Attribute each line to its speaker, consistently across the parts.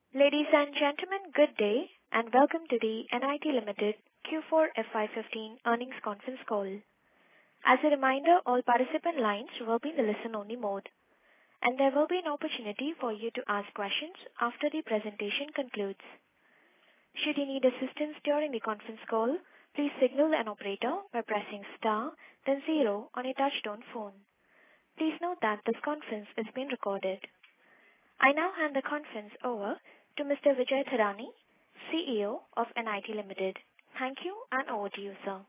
Speaker 1: Ladies and gentlemen, good day, and welcome to the NIIT Limited Q4 FY15 earnings conference call. As a reminder, all participant lines will be in the listen-only mode, and there will be an opportunity for you to ask questions after the presentation concludes. Should you need assistance during the conference call, please signal an operator by pressing star, then 0 on a touch-tone phone. Please note that this conference is being recorded. I now hand the conference over to Mr. Vijay Thadani, CEO of NIIT Limited. Thank you, and over to you, sir.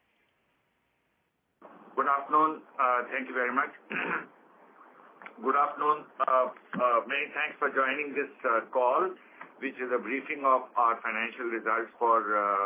Speaker 2: Good afternoon. Thank you very much. Good afternoon. Many thanks for joining this call, which is a briefing of our financial results for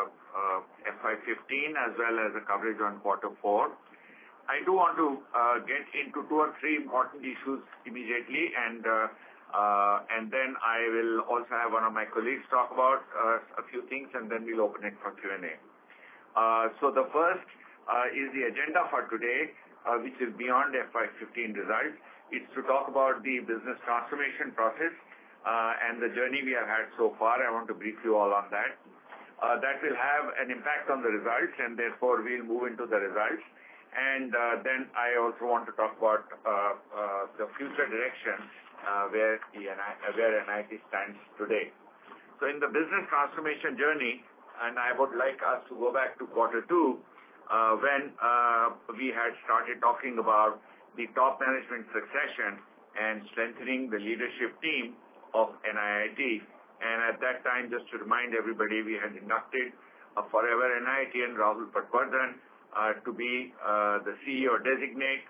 Speaker 2: FY15 as well as a coverage on Q4. I do want to get into 2 or 3 important issues immediately, and then I will also have one of my colleagues talk about a few things, and then we'll open it for Q&A. So the first is the agenda for today, which is beyond FY15 results. It's to talk about the business transformation process and the journey we have had so far. I want to brief you all on that. That will have an impact on the results, and therefore we'll move into the results. And then I also want to talk about the future direction where NIIT stands today. So in the business transformation journey, and I would like us to go back to Q2, when we had started talking about the top management succession and strengthening the leadership team of NIIT. And at that time, just to remind everybody, we had inducted a forever NIITian Rahul Patwardhan to be the CEO designate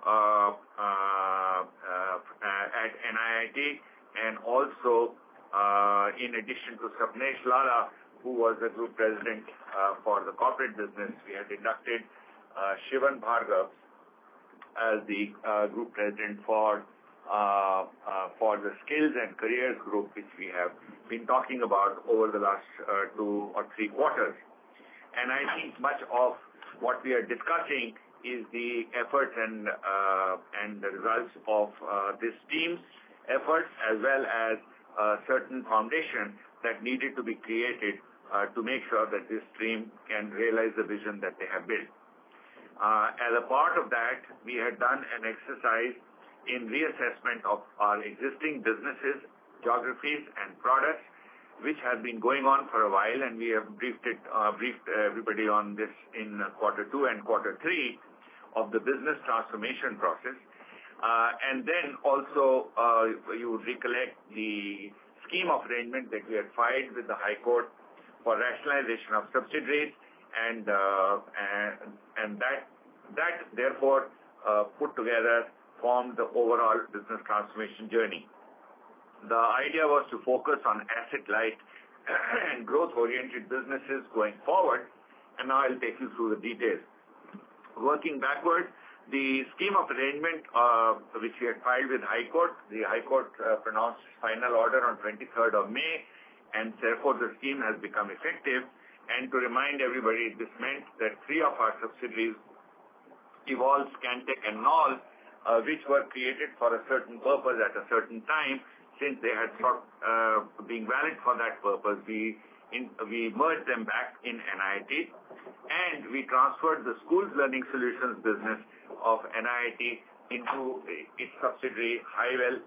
Speaker 2: at NIIT, and also in addition to Sapnesh Lalla, who was the group president for the corporate business, we had inducted Shivan Bhargav as the group president for the skills and careers group, which we have been talking about over the last 2 or 3 quarters. And I think much of what we are discussing is the efforts and the results of this team's efforts, as well as a certain foundation that needed to be created to make sure that this team can realize the vision that they have built. As a part of that, we had done an exercise in reassessment of our existing businesses, geographies, and products, which has been going on for a while, and we have briefed everybody on this in Q2 and Q3 of the business transformation process. And then also, you would recollect the scheme of arrangement that we had filed with the High Court for rationalization of subsidiaries, and that therefore put together formed the overall business transformation journey. The idea was to focus on asset-light and growth-oriented businesses going forward, and now I'll take you through the details. Working backward, the scheme of arrangement which we had filed with High Court, the High Court pronounced final order on 23rd of May, and therefore the scheme has become effective. And to remind everybody, this meant that 3 of our subsidiaries, Evolve, Scantech, and Knoll, which were created for a certain purpose at a certain time, since they had stopped being valid for that purpose, we merged them back in NIIT, and we transferred the schools learning solutions business of NIIT into its subsidiary Highwell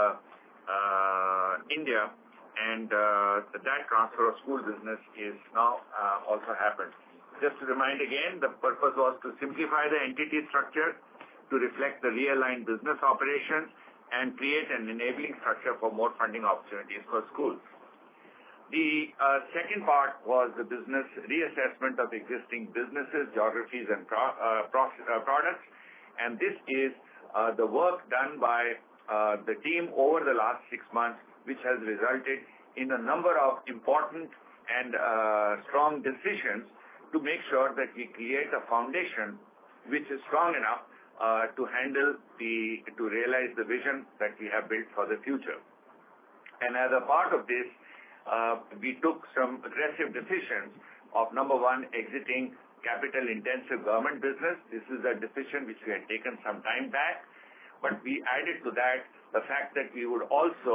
Speaker 2: India, and that transfer of school business is now also happened. Just to remind again, the purpose was to simplify the entity structure to reflect the realigned business operations and create an enabling structure for more funding opportunities for schools. The second part was the business reassessment of existing businesses, geographies, and products. And this is the work done by the team over the last 6 months, which has resulted in a number of important and strong decisions to make sure that we create a foundation which is strong enough to realize the vision that we have built for the future. And as a part of this, we took some aggressive decisions of, number 1, exiting capital-intensive government business. This is a decision which we had taken some time back, but we added to that the fact that we would also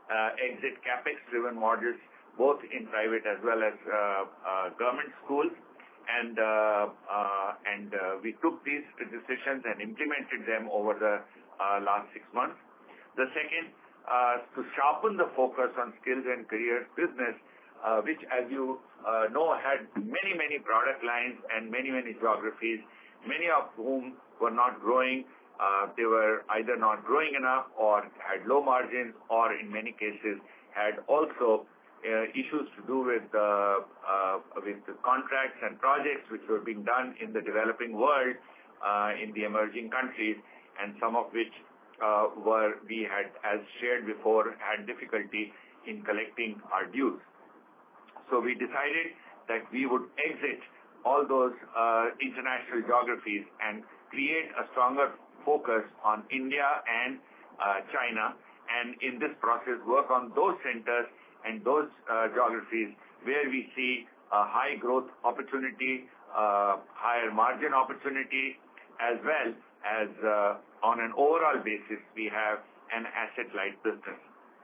Speaker 2: exit CapEx-driven models, both in private as well as government schools. And we took these decisions and implemented them over the last 6 months. The second, to sharpen the focus on skills and careers business, which, as you know, had many product lines and many geographies, many of whom were not growing. They were either not growing enough or had low margins, or in many cases had also issues to do with the contracts and projects which were being done in the developing world, in the emerging countries, and some of which we had, as shared before, had difficulty in collecting our dues. So we decided that we would exit all those international geographies and create a stronger focus on India and China, and in this process work on those centers and those geographies where we see a high growth opportunity, higher margin opportunity, as well as on an overall basis we have an asset-light business.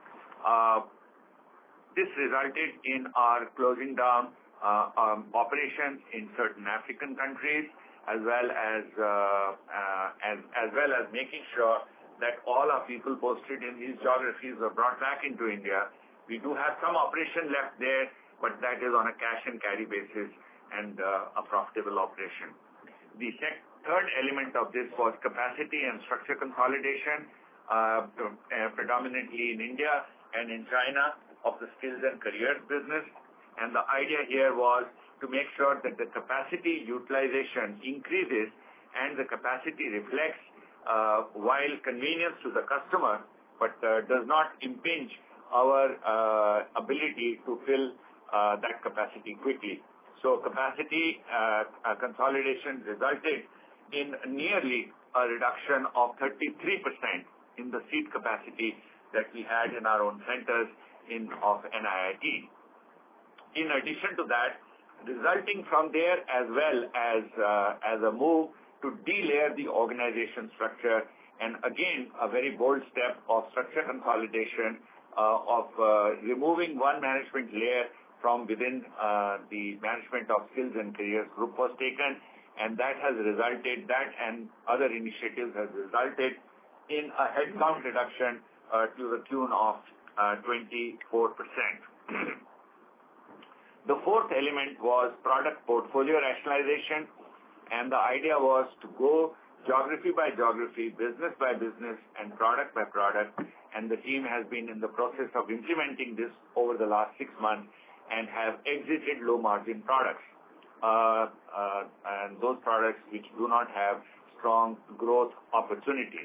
Speaker 2: This resulted in our closing down operations in certain African countries, as well as making sure that all our people posted in these geographies are brought back into India. We do have some operation left there, but that is on a cash and carry basis and a profitable operation. The third element of this was capacity and structure consolidation, predominantly in India and in China, of the skills and careers business. And the idea here was to make sure that the capacity utilization increases and the capacity reflects, while convenience to the customer, but does not impinge our ability to fill that capacity quickly. So capacity consolidation resulted in nearly a reduction of 33% in the seat capacity that we had in our own centers of NIIT. In addition to that, resulting from there as well as a move to de-layer the organization structure, and again a very bold step of structure consolidation, of removing one management layer from within the management of skills and careers group was taken, and that and other initiatives has resulted in a headcount reduction to the tune of 24%. The fourth element was product portfolio rationalization, and the idea was to go geography by geography, business by business, and product by product, and the team has been in the process of implementing this over the last 6 months and have exited low-margin products, and those products which do not have strong growth opportunities.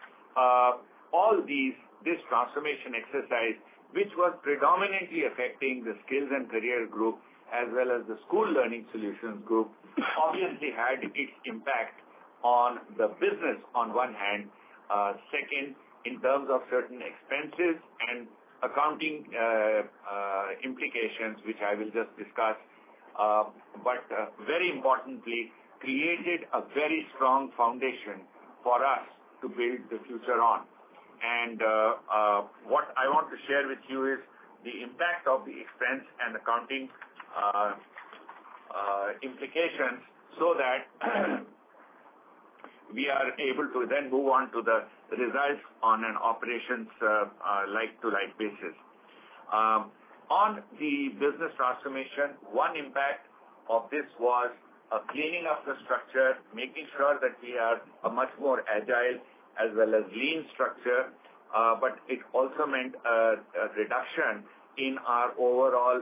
Speaker 2: This transformation exercise, which was predominantly affecting the skills and career group as well as the school learning solutions group, obviously had its impact on the business on one hand. Second, in terms of certain expenses and accounting implications, which I will just discuss, but very importantly, created a very strong foundation for us to build the future on. And what I want to share with you is the impact of the expense and accounting implications, so that we are able to then move on to the results on an operations like-to-like basis. On the business transformation, one impact of this was a cleaning of the structure, making sure that we are a much more agile as well as lean structure, but it also meant a reduction in our overall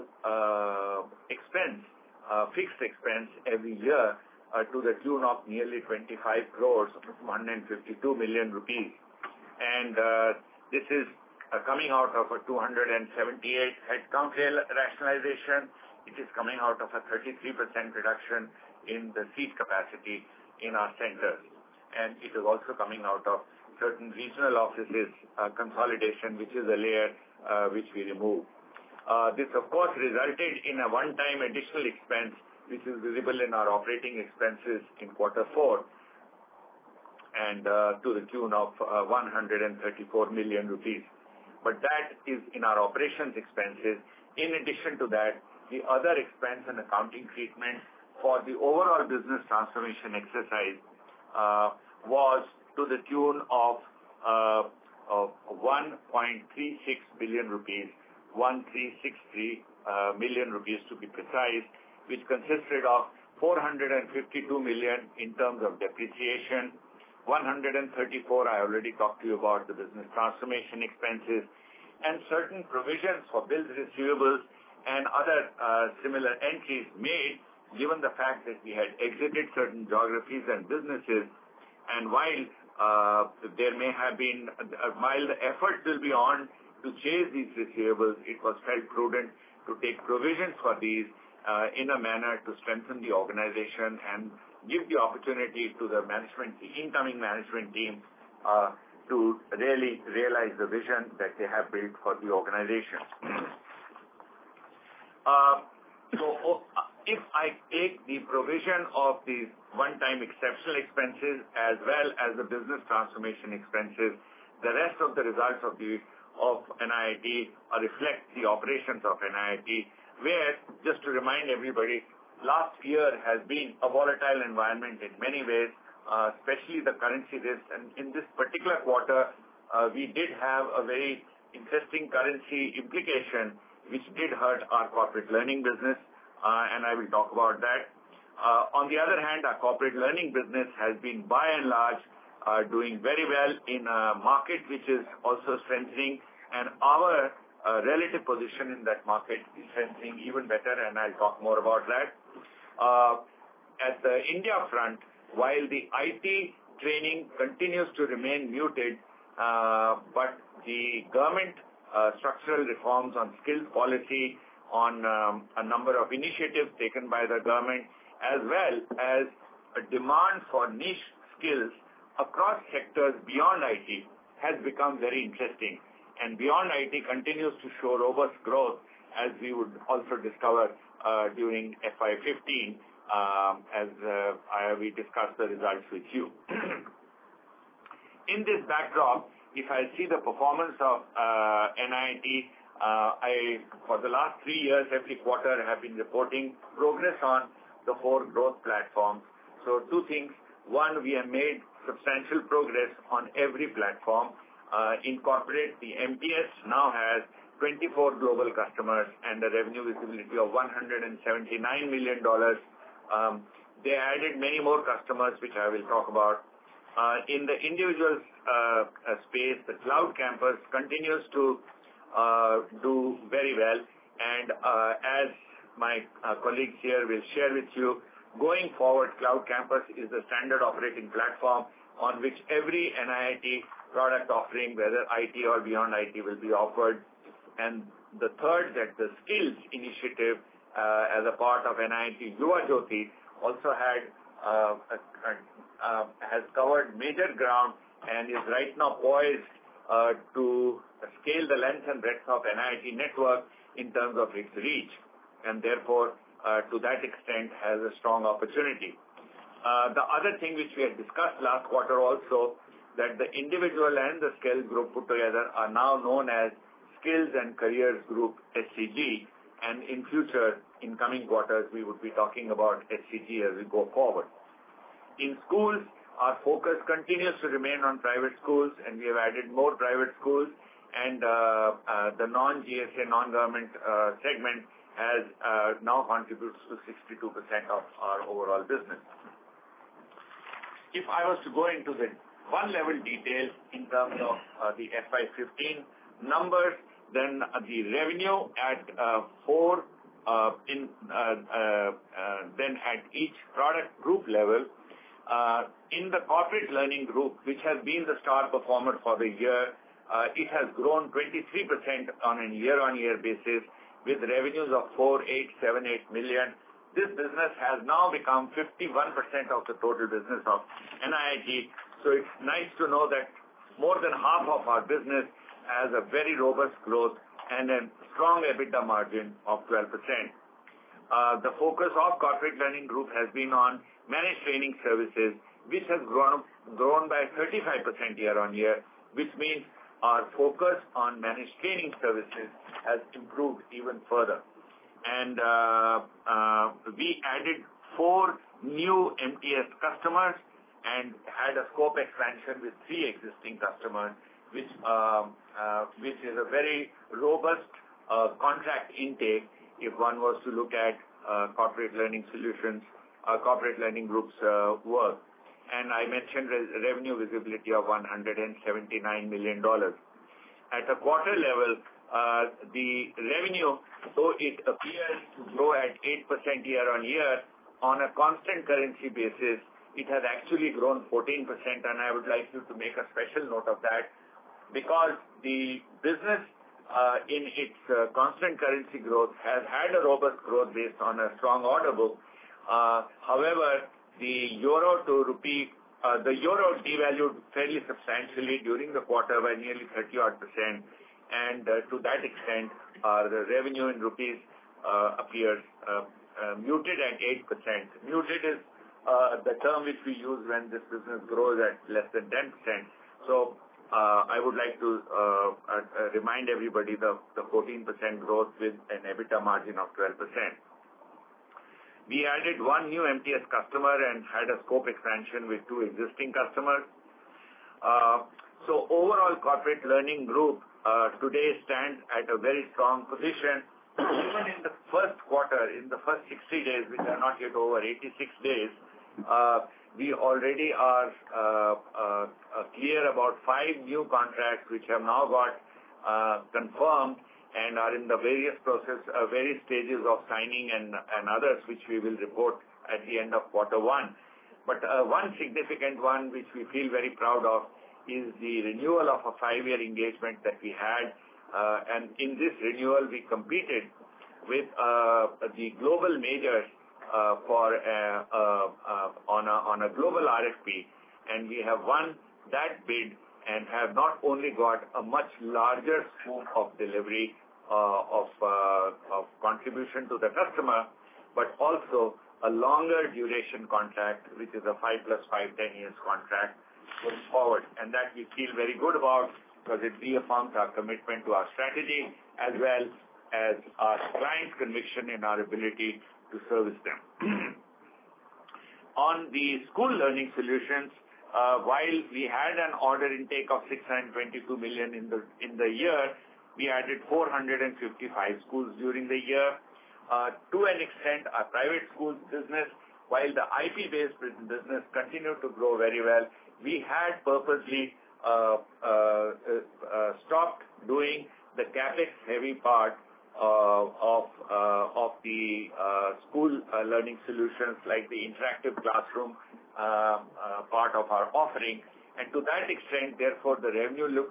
Speaker 2: fixed expense every year, to the tune of nearly 25 crores, 152 million rupees. And this is coming out of a 278 headcount rationalization. It is coming out of a 33% reduction in the seat capacity in our centers. And it is also coming out of certain regional offices consolidation, which is a layer which we remove. This, of course, resulted in a one-time additional expense, which is visible in our operating expenses in quarter 4, and to the tune of 134 million rupees. but that is in our operations expenses. In addition to that, the other expense and accounting treatment for the overall business transformation exercise was to the tune of 1.36 billion rupees, 1363 million rupees to be precise, which consisted of 452 million in terms of depreciation, 134 I already talked to you about the business transformation expenses, and certain provisions for bills receivables and other similar entries made, given the fact that we had exited certain geographies and businesses. And while there may have been, while the effort will be on to chase these receivables, it was felt prudent to take provisions for these in a manner to strengthen the organization and give the opportunity to the management, the incoming management team, to really realize the vision that they have built for the organization. If I take the provision of these one-time exceptional expenses as well as the business transformation expenses, the rest of the results of NIIT reflect the operations of NIIT, where, just to remind everybody, last year has been a volatile environment in many ways, especially the currency risk. And in this particular quarter, we did have a very interesting currency implication, which did hurt our corporate learning business, and I will talk about that. On the other hand, our corporate learning business has been, by and large, doing very well in a market which is also strengthening, and our relative position in that market is strengthening even better, and I'll talk more about that. At the India front, while the IT training continues to remain muted, but the government structural reforms on skills policy, on a number of initiatives taken by the government, as well as a demand for niche skills across sectors beyond IT has become very interesting. And beyond IT continues to show robust growth, as we would also discover during FY15 as we discuss the results with you. In this backdrop, if I see the performance of NIIT, I, for the last 3 years, every quarter have been reporting progress on the 4 growth platforms. So 2 things. One, we have made substantial progress on every platform. In corporate, the MTS now has 24 global customers and a revenue visibility of $179 million. They added many more customers, which I will talk about. In the individual space, the Cloud Campus continues to do very well, and as my colleagues here will share with you, going forward, Cloud Campus is the standard operating platform on which every NIIT product offering, whether IT or beyond IT, will be offered. And the third, that the skills initiative as a part of NIIT Yuva Jyoti also has covered major ground and is right now poised to scale the length and breadth of NIIT network in terms of its reach, and therefore to that extent has a strong opportunity. The other thing which we had discussed last quarter also, that the individual and the skills group put together are now known as Skills and Careers Group, SCG, and in future, in coming quarters, we would be talking about SCG as we go forward. In schools, our focus continues to remain on private schools, and we have added more private schools, and the non-GSA, non-government segment has now contributes to 62% of our overall business. If I was to go into the one level detail in terms of the FY15 numbers, then the revenue at then at each product group level, in the corporate learning group, which has been the star performer for the year, it has grown 23% on a year-on-year basis with revenues of 4,878 million. This business has now become 51% of the total business of NIIT. So it's nice to know that more than half of our business has a very robust growth and a strong EBITDA margin of 12%. The focus of corporate learning group has been on managed training services, which has grown by 35% year on year, which means our focus on managed training services has improved even further. And we added 4 new MTS customers and had a scope expansion with 3 existing customers, which is a very robust contract intake if one was to look at corporate learning solutions, corporate learning group's work. And I mentioned revenue visibility of $179 million. At a quarter level, the revenue, though it appears to grow at 8% year on year, on a constant currency basis, it has actually grown 14%, and I would like you to make a special note of that, because the business in its constant currency growth has had a robust growth based on a strong order book. However, the euro to rupee, the euro devalued fairly substantially during the quarter by nearly 30-odd%, and to that extent, the revenue in rupees appears muted at 8%. Muted is the term which we use when this business grows at less than 10%. So I would like to remind everybody the 14% growth with an EBITDA margin of 12%. We added 1 new MTS customer and had a scope expansion with 2 existing customers. So overall, corporate learning group today stands at a very strong position. Even in the first quarter, in the first 60 days, which are not yet over, 86 days, we already are clear about 5 new contracts which have now got confirmed and are in the various stages of signing and others which we will report at the end of quarter 1. But one significant one which we feel very proud of is the renewal of a 5-year engagement that we had. And in this renewal, we competed with the global majors on a global RFP, and we have won that bid and have not only got a much larger scope of delivery of contribution to the customer, but also a longer duration contract, which is a 5 + 5, 10 years contract going forward. And that we feel very good about because it reaffirms our commitment to our strategy as well as our clients' conviction in our ability to service them. On the school learning solutions, while we had an order intake of 622 million in the year, we added 455 schools during the year. To an extent, our private schools business, while the IP-based business continued to grow very well, we had purposely stopped doing the CapEx-heavy part of the school learning solutions, like the interactive classroom part of our offering. And to that extent, therefore, the revenue looks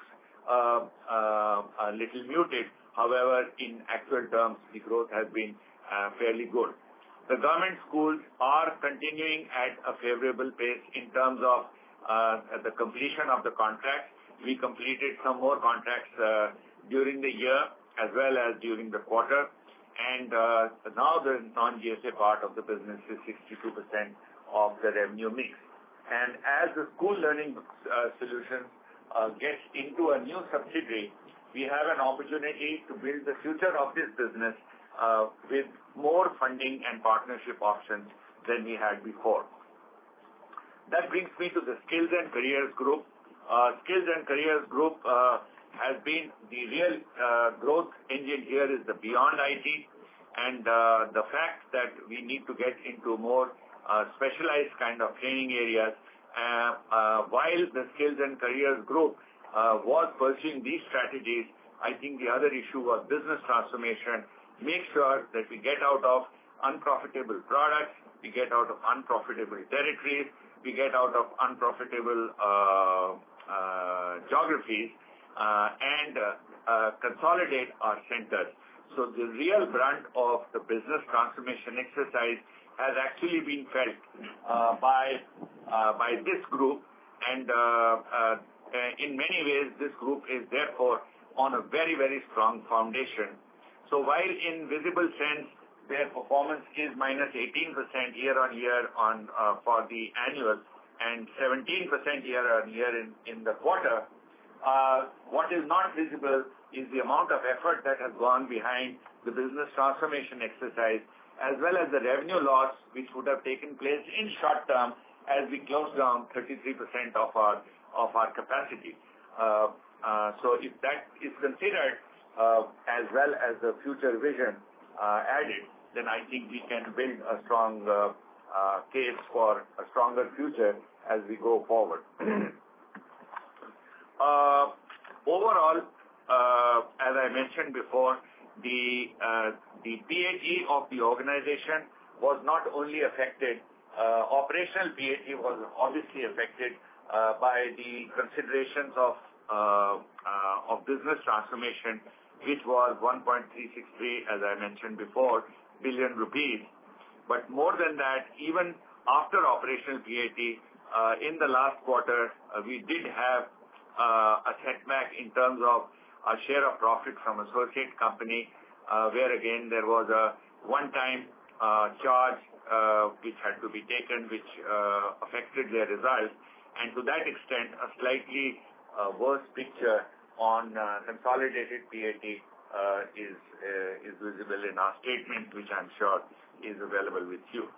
Speaker 2: a little muted. However, in actual terms, the growth has been fairly good. The government schools are continuing at a favorable pace in terms of the completion of the contracts. We completed some more contracts during the year as well as during the quarter. And now the non-GSA part of the business is 62% of the revenue mix. And as the school learning solutions gets into a new subsidiary, we have an opportunity to build the future of this business with more funding and partnership options than we had before. That brings me to the Skills and Careers Group. Skills and Careers Group has been the real growth engine here is the Beyond IT, and the fact that we need to get into more specialized kind of training areas. While the Skills and Careers Group was pursuing these strategies, I think the other issue was business transformation. Make sure that we get out of unprofitable products, we get out of unprofitable territories, we get out of unprofitable geographies, and consolidate our centers. So the real brunt of the business transformation exercise has actually been felt by this group, and in many ways, this group is therefore on a very, very strong foundation. So while in visible sense, their performance is minus 18% year on year for the annual and 17% year on year in the quarter, What is not visible is the amount of effort that has gone behind the business transformation exercise, as well as the revenue loss which would have taken place in short term as we close down 33% of our capacity. So if that is considered as well as the future vision added, then I think we can build a strong case for a stronger future as we go forward. Overall, as I mentioned before, the PAT of the organization was not only affected, operational PAT was obviously affected by the considerations of business transformation, which was 1.363, as I mentioned before, billion rupees. But more than that, even after operational PAT, in the last quarter, we did have a setback in terms of our share of profit from associate company, where again there was a one-time charge which had to be taken, which affected their results, and to that extent, a slightly worse picture on consolidated PAT is visible in our statement, which I'm sure is available with you.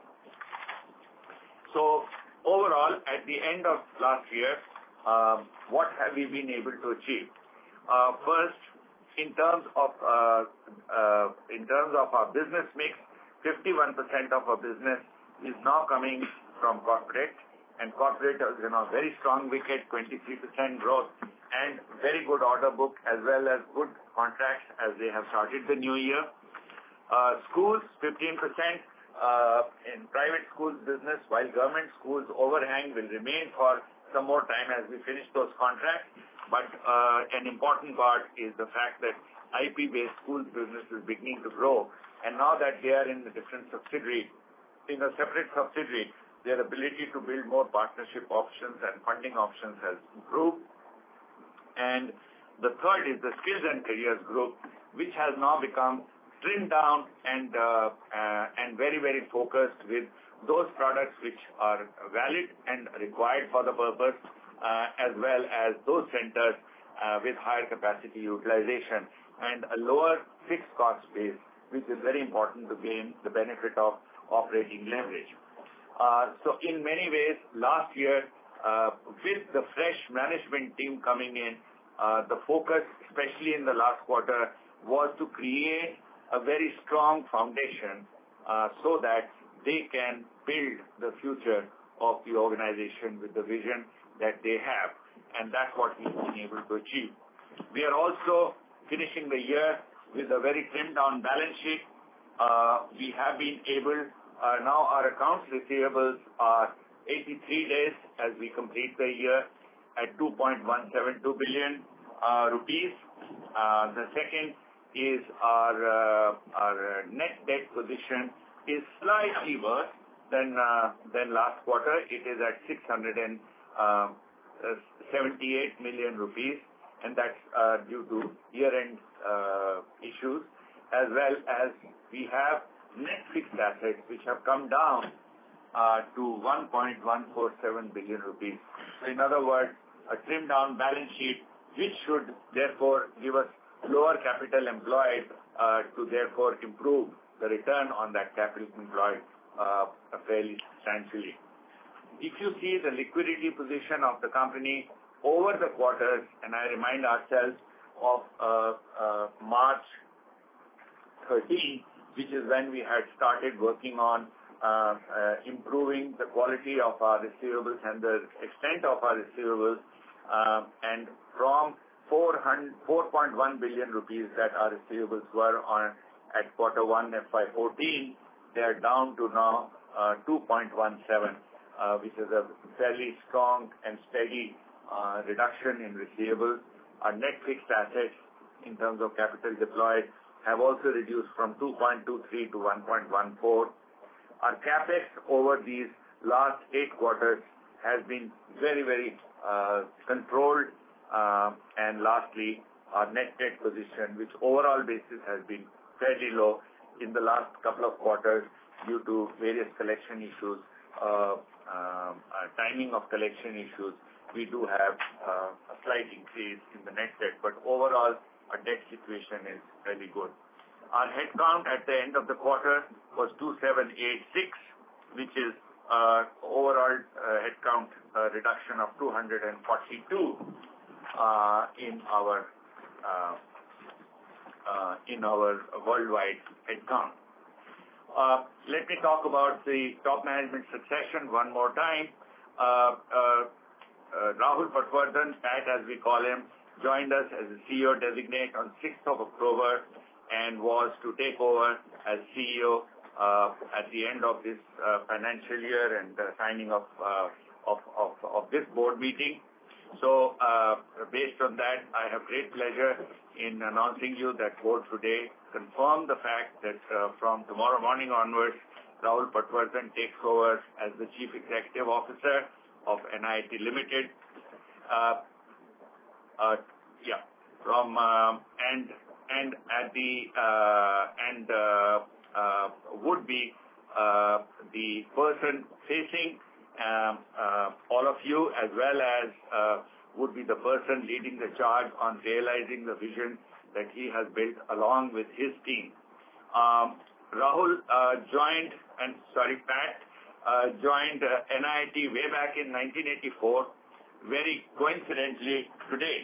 Speaker 2: So overall, at the end of last year, what have we been able to achieve? First, in terms of our business mix, 51% of our business is now coming from corporate, and corporate is in a very strong wicket, 23% growth, and very good order book as well as good contracts as they have started the new year. Schools, 15%. In private schools business, while government schools overhang will remain for some more time as we finish those contracts. But an important part is the fact that IP-based schools business is beginning to grow. And now that they are in a different subsidiary, in a separate subsidiary, their ability to build more partnership options and funding options has improved. And the third is the skills and careers group, which has now become trimmed down and very, very focused with those products which are valid and required for the purpose, as well as those centers with higher capacity utilization and a lower fixed cost base, which is very important to gain the benefit of operating leverage. So in many ways, last year, with the fresh management team coming in, the focus, especially in the last quarter, was to create a very strong foundation so that they can build the future of the organization with the vision that they have. And that's what we've been able to achieve. We are also finishing the year with a very trimmed down balance sheet. We have been able, now our accounts receivables are 83 days as we complete the year at 2.172 billion rupees. The second is our net debt position is slightly worse than last quarter. It is at 678 million rupees, and that's due to year-end issues, as well as we have net fixed assets which have come down to 1.147 billion rupees. So in other words, a trimmed down balance sheet, which should therefore give us lower capital employed to therefore improve the return on that capital employed fairly substantially. If you see the liquidity position of the company over the quarters, and I remind ourselves of March 13, which is when we had started working on improving the quality of our receivables and the extent of our receivables, and from 4.1 billion rupees that our receivables were on at quarter 1 FY14, they are down to now 2.17, which is a fairly strong and steady reduction in receivables. Our net fixed assets in terms of capital deployed have also reduced from 2.23 to 1.14. Our capex over these last 8 quarters has been very, very controlled. And lastly, our net debt position, which overall basis has been fairly low in the last couple of quarters due to various collection issues, timing of collection issues, we do have a slight increase in the net debt, but overall, our debt situation is very good. Our headcount at the end of the quarter was 2786, which is overall headcount reduction of 242 in our worldwide headcount. Let me talk about the top management succession one more time. Rahul Patwardhan, Pat as we call him, joined us as the CEO designate on 6th of October and was to take over as CEO at the end of this financial year and signing of this board meeting. So, based on that, I have great pleasure in announcing you that board today confirmed the fact that from tomorrow morning onwards, Rahul Patwardhan takes over as the Chief Executive Officer of NIIT Limited. Would be the person facing all of you, as well as would be the person leading the charge on realizing the vision that he has built along with his team. Pat joined NIIT way back in 1984, very coincidentally today.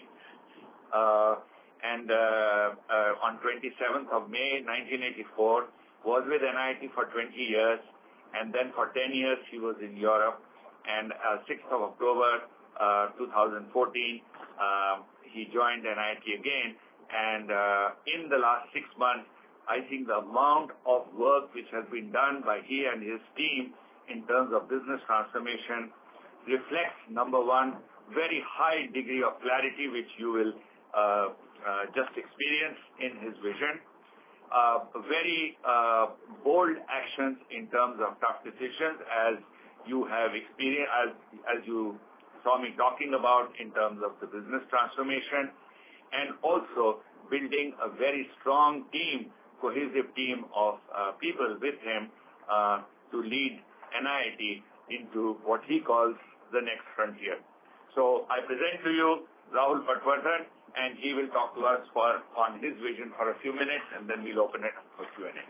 Speaker 2: On 27th of May 1984, was with NIIT for 20 years, and then for 10 years he was in Europe. And 6th of October 2014, he joined NIIT again. And in the last 6 months, I think the amount of work which has been done by he and his team in terms of business transformation reflects, number one, very high degree of clarity, which you will just experience in his vision. Very bold actions in terms of tough decisions, as you have experienced, as you saw me talking about in terms of the business transformation, and also building a very strong team, cohesive team of people with him to lead NIIT into what he calls the next frontier. So I present to you Rahul Patwardhan, and he will talk to us on his vision for a few minutes, and then we'll open it for Q&A.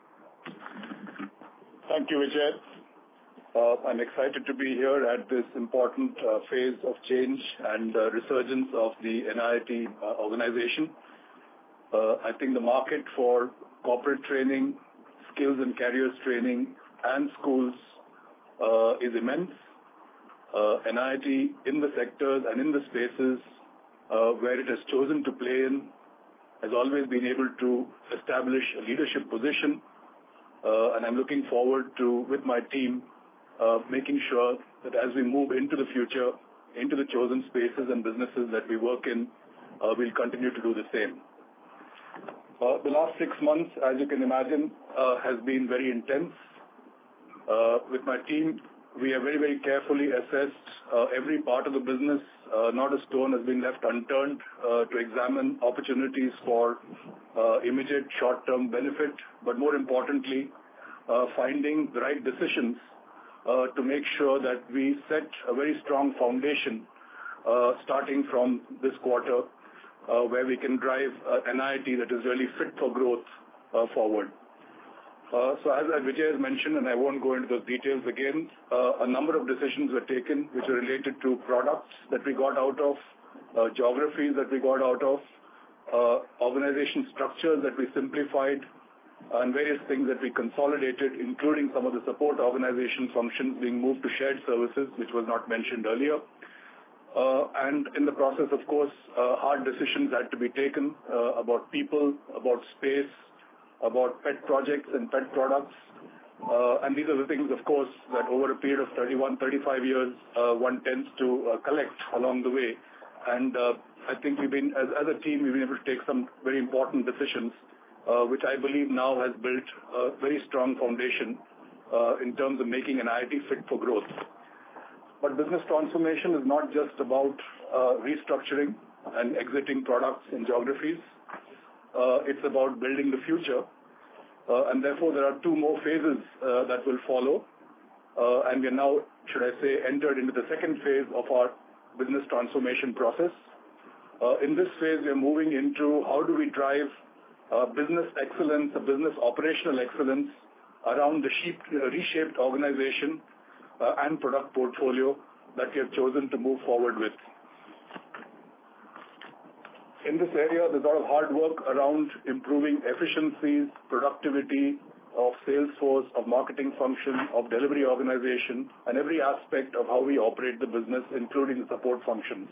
Speaker 3: Thank you, Vijay. I'm excited to be here at this important phase of change and resurgence of the NIIT organization. I think the market for corporate training, skills and careers training, and schools is immense. NIIT in the sectors and in the spaces where it has chosen to play in has always been able to establish a leadership position, and I'm looking forward to, with my team, making sure that as we move into the future, into the chosen spaces and businesses that we work in, we'll continue to do the same. The last 6 months, as you can imagine, has been very intense. With my team, we have very, very carefully assessed every part of the business. Not a stone has been left unturned to examine opportunities for immediate short-term benefit, but more importantly, finding the right decisions to make sure that we set a very strong foundation starting from this quarter where we can drive NIIT that is really fit for growth forward. So as Vijay has mentioned, and I won't go into those details again, a number of decisions were taken which are related to products that we got out of, geographies that we got out of, organization structures that we simplified, and various things that we consolidated, including some of the support organization functions being moved to shared services, which was not mentioned earlier. And in the process, of course, hard decisions had to be taken about people, about space, about pet projects and pet products. And these are the things, of course, that over a period of 35 years, one tends to collect along the way. And I think we've been, as a team, we've been able to take some very important decisions, which I believe now has built a very strong foundation in terms of making NIIT fit for growth. But business transformation is not just about restructuring and exiting products and geographies. It's about building the future. And therefore, there are 2 more phases that will follow. And we are now, should I say, entered into the second phase of our business transformation process. In this phase, we are moving into how do we drive business excellence, business operational excellence around the reshaped organization and product portfolio that we have chosen to move forward with. In this area, there's a lot of hard work around improving efficiencies, productivity of sales force, of marketing function, of delivery organization, and every aspect of how we operate the business, including the support functions.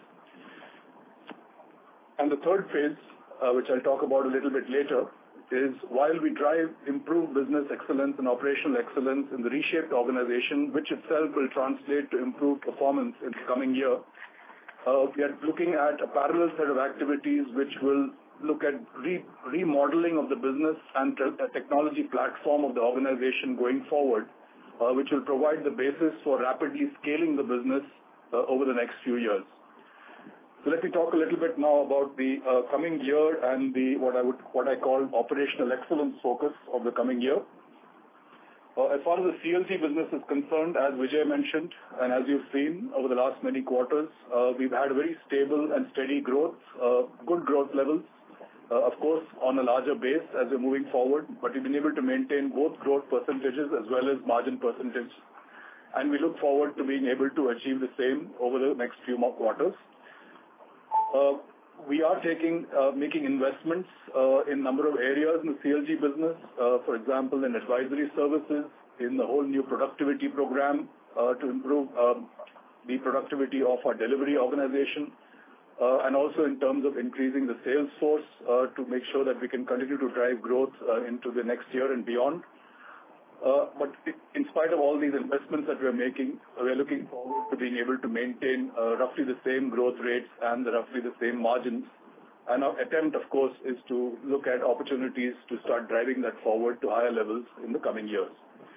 Speaker 3: And the third phase, which I'll talk about a little bit later, is while we drive improved business excellence and operational excellence in the reshaped organization, which itself will translate to improved performance in the coming year, we are looking at a parallel set of activities which will look at remodeling of the business and technology platform of the organization going forward, which will provide the basis for rapidly scaling the business over the next few years. So let me talk a little bit now about the coming year and what I call operational excellence focus of the coming year. As far as the CLG business is concerned, as Vijay mentioned, and as you've seen over the last many quarters, we've had a very stable and steady growth, good growth levels, of course, on a larger base as we're moving forward, but we've been able to maintain both growth percentages as well as margin percentage. And we look forward to being able to achieve the same over the next few more quarters. We are making investments in a number of areas in the CLG business, for example, in advisory services, in the whole new productivity program to improve the productivity of our delivery organization, and also in terms of increasing the sales force to make sure that we can continue to drive growth into the next year and beyond. But in spite of all these investments that we are making, we are looking forward to being able to maintain roughly the same growth rates and roughly the same margins. And our attempt, of course, is to look at opportunities to start driving that forward to higher levels in the coming years.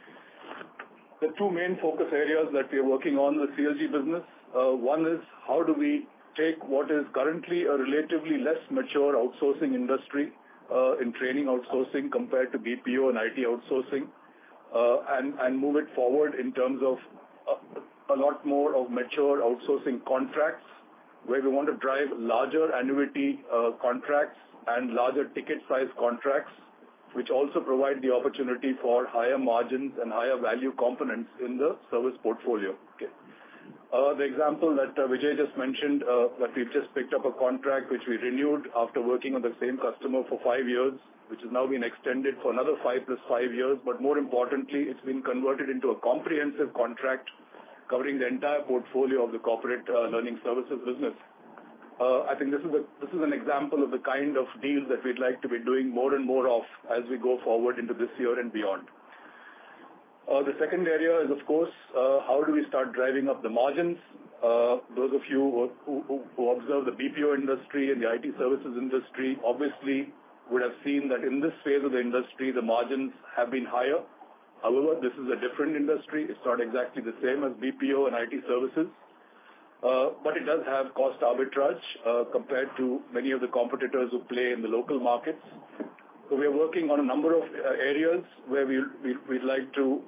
Speaker 3: The two main focus areas that we are working on in the CLG business, one is how do we take what is currently a relatively less mature outsourcing industry in training outsourcing compared to BPO and IT outsourcing, and move it forward in terms of a lot more of mature outsourcing contracts where we want to drive larger annuity contracts and larger ticket size contracts, which also provide the opportunity for higher margins and higher value components in the service portfolio. Okay. The example that Vijay just mentioned, that we've just picked up a contract which we renewed after working on the same customer for 5 years, which has now been extended for another 5 + 5 years. But more importantly, it's been converted into a comprehensive contract covering the entire portfolio of the corporate learning services business. I think this is an example of the kind of deals that we'd like to be doing more and more of as we go forward into this year and beyond. The second area is, of course, how do we start driving up the margins? Those of you who observe the BPO industry and the IT services industry obviously would have seen that in this phase of the industry, the margins have been higher. However, this is a different industry. It's not exactly the same as BPO and IT services, but it does have cost arbitrage compared to many of the competitors who play in the local markets. So we are working on a number of areas where we'd like to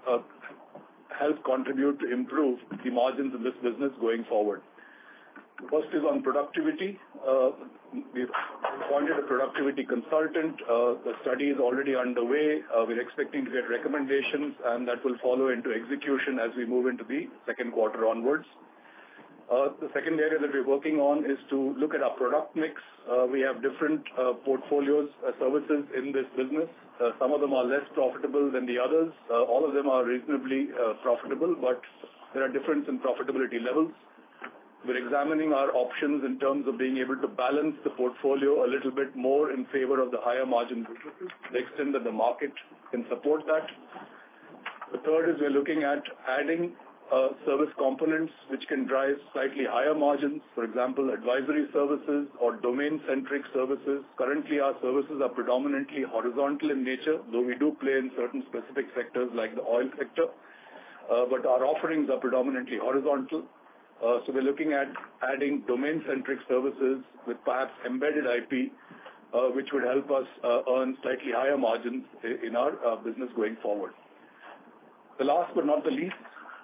Speaker 3: help contribute to improve the margins in this business going forward. First is on productivity. We've appointed a productivity consultant. The study is already underway. We're expecting to get recommendations, and that will follow into execution as we move into the second quarter onwards. The second area that we're working on is to look at our product mix. We have different portfolios, services in this business. Some of them are less profitable than the others. All of them are reasonably profitable, but there are differences in profitability levels. We're examining our options in terms of being able to balance the portfolio a little bit more in favor of the higher margin businesses, to the extent that the market can support that. The third is we're looking at adding service components which can drive slightly higher margins, for example, advisory services or domain-centric services. Currently, our services are predominantly horizontal in nature, though we do play in certain specific sectors like the oil sector, but our offerings are predominantly horizontal. So we're looking at adding domain-centric services with perhaps embedded IP, which would help us earn slightly higher margins in our business going forward. The last but not the least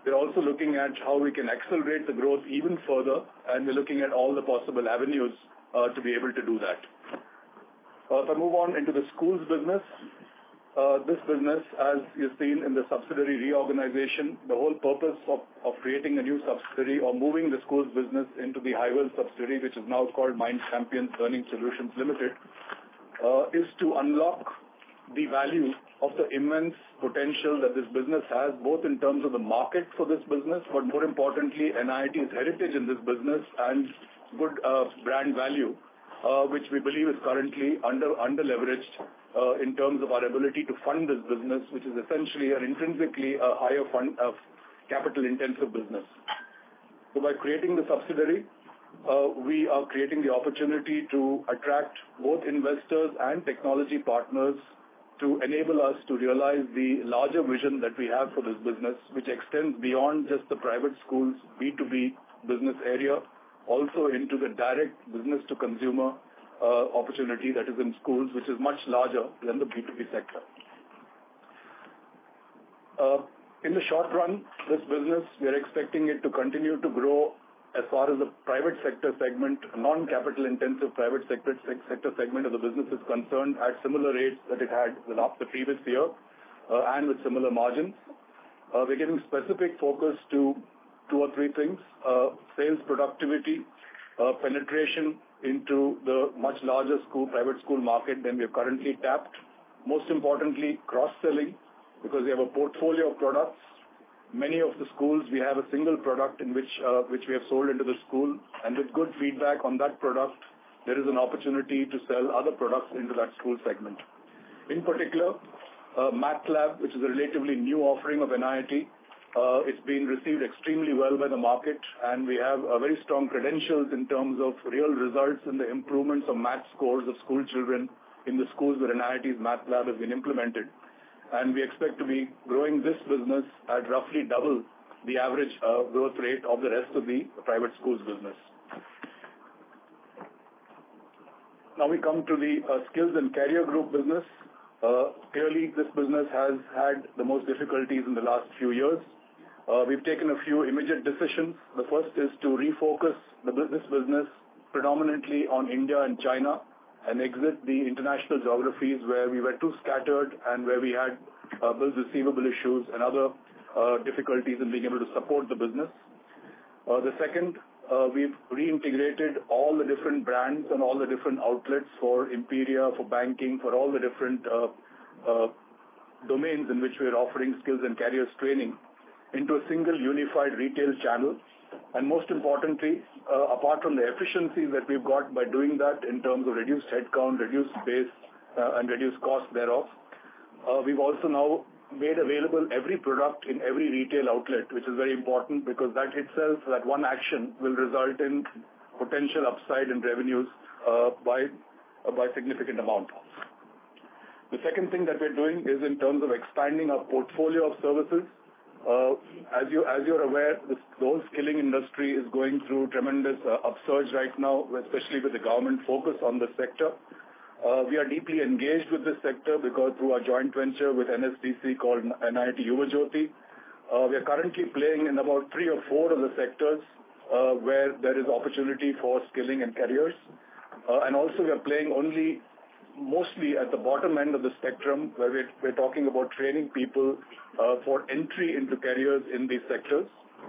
Speaker 3: We're also looking at how we can accelerate the growth even further, and we're looking at all the possible avenues to be able to do that. If I move on into the schools business, this business, as you've seen in the subsidiary reorganization, the whole purpose of creating a new subsidiary or moving the schools business into the Highwell subsidiary, which is now called Mind Champions Learning Solutions Limited, is to unlock the value of the immense potential that this business has, both in terms of the market for this business, but more importantly, NIIT's heritage in this business and good brand value, which we believe is currently under-leveraged in terms of our ability to fund this business, which is essentially an intrinsically a higher fund of capital-intensive business. So by creating the subsidiary, we are creating the opportunity to attract both investors and technology partners to enable us to realize the larger vision that we have for this business, which extends beyond just the private schools B2B business area, also into the direct business-to-consumer opportunity that is in schools, which is much larger than the B2B sector. In the short run, this business, we are expecting it to continue to grow as far as the private sector segment, non-capital intensive private sector segment of the business is concerned at similar rates that it had the previous year and with similar margins. We're giving specific focus to 2 or 3 things: sales productivity, penetration into the much larger private school market than we have currently tapped. Most importantly, cross-selling, because we have a portfolio of products. Many of the schools, we have a single product in which we have sold into the school, and with good feedback on that product, there is an opportunity to sell other products into that school segment. In particular, MathLab, which is a relatively new offering of NIIT, it's been received extremely well by the market, and we have very strong credentials in terms of real results in the improvements of math scores of school children in the schools where NIIT's MathLab has been implemented. And we expect to be growing this business at roughly double the average growth rate of the rest of the private schools business. Now we come to the skills and career group business. Clearly, this business has had the most difficulties in the last few years. We've taken a few immediate decisions. The first is to refocus this business predominantly on India and China and exit the international geographies where we were too scattered and where we had bills receivable issues and other difficulties in being able to support the business. The second, we've reintegrated all the different brands and all the different outlets for Imperia, for banking, for all the different domains in which we are offering skills and careers training into a single unified retail channel. And most importantly, apart from the efficiencies that we've got by doing that in terms of reduced headcount, reduced space, and reduced cost thereof, we've also now made available every product in every retail outlet, which is very important because that itself, that one action will result in potential upside in revenues by significant amount. The second thing that we're doing is in terms of expanding our portfolio of services. As you're aware, the whole skilling industry is going through tremendous upsurge right now, especially with the government focus on the sector. We are deeply engaged with this sector because through our joint venture with NSDC called NIIT Yuvajyoti, we are currently playing in about 3 or 4 of the sectors where there is opportunity for skilling and careers. And also we are playing only mostly at the bottom end of the spectrum where we're talking about training people for entry into careers in these sectors.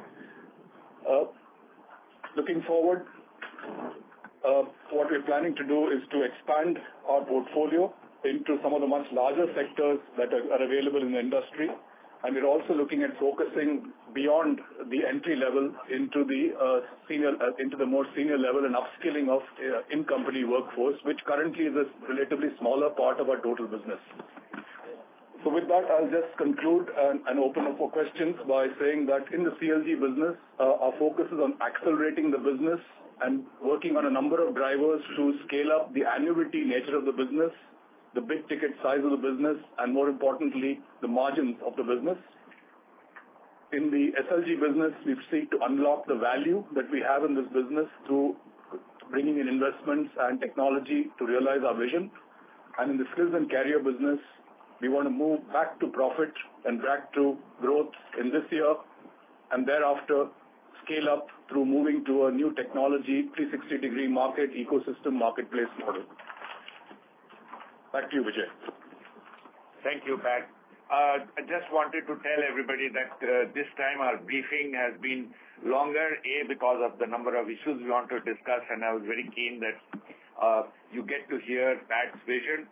Speaker 3: Looking forward, what we're planning to do is to expand our portfolio into some of the much larger sectors that are available in the industry. And we're also looking at focusing beyond the entry level into the more senior level and upskilling of in-company workforce, which currently is a relatively smaller part of our total business. So with that, I'll just conclude and open up for questions by saying that in the CLG business, our focus is on accelerating the business and working on a number of drivers to scale up the annuity nature of the business, the big ticket size of the business, and more importantly, the margins of the business. In the SLG business, we seek to unlock the value that we have in this business through bringing in investments and technology to realize our vision. And in the skills and career business, we want to move back to profit and back to growth in this year and thereafter scale up through moving to a new technology 360-degree market ecosystem marketplace model. Back to you, Vijay.
Speaker 2: Thank you, Pat. I just wanted to tell everybody that this time our briefing has been longer, because of the number of issues we want to discuss, and I was very keen that you get to hear Pat's vision.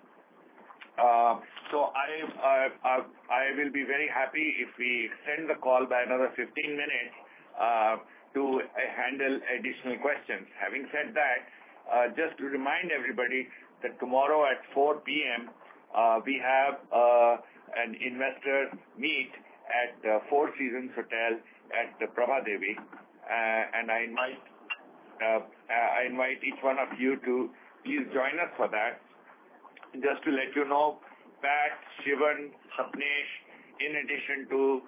Speaker 2: So I will be very happy if we extend the call by another 15 minutes to handle additional questions. Having said that, just to remind everybody that tomorrow at 4 p.m. We have an investor meet at Four Seasons Hotel at Prabhadevi, and I invite each one of you to please join us for that. Just to let you know, Pat, Shivan, Sapnesh, in addition to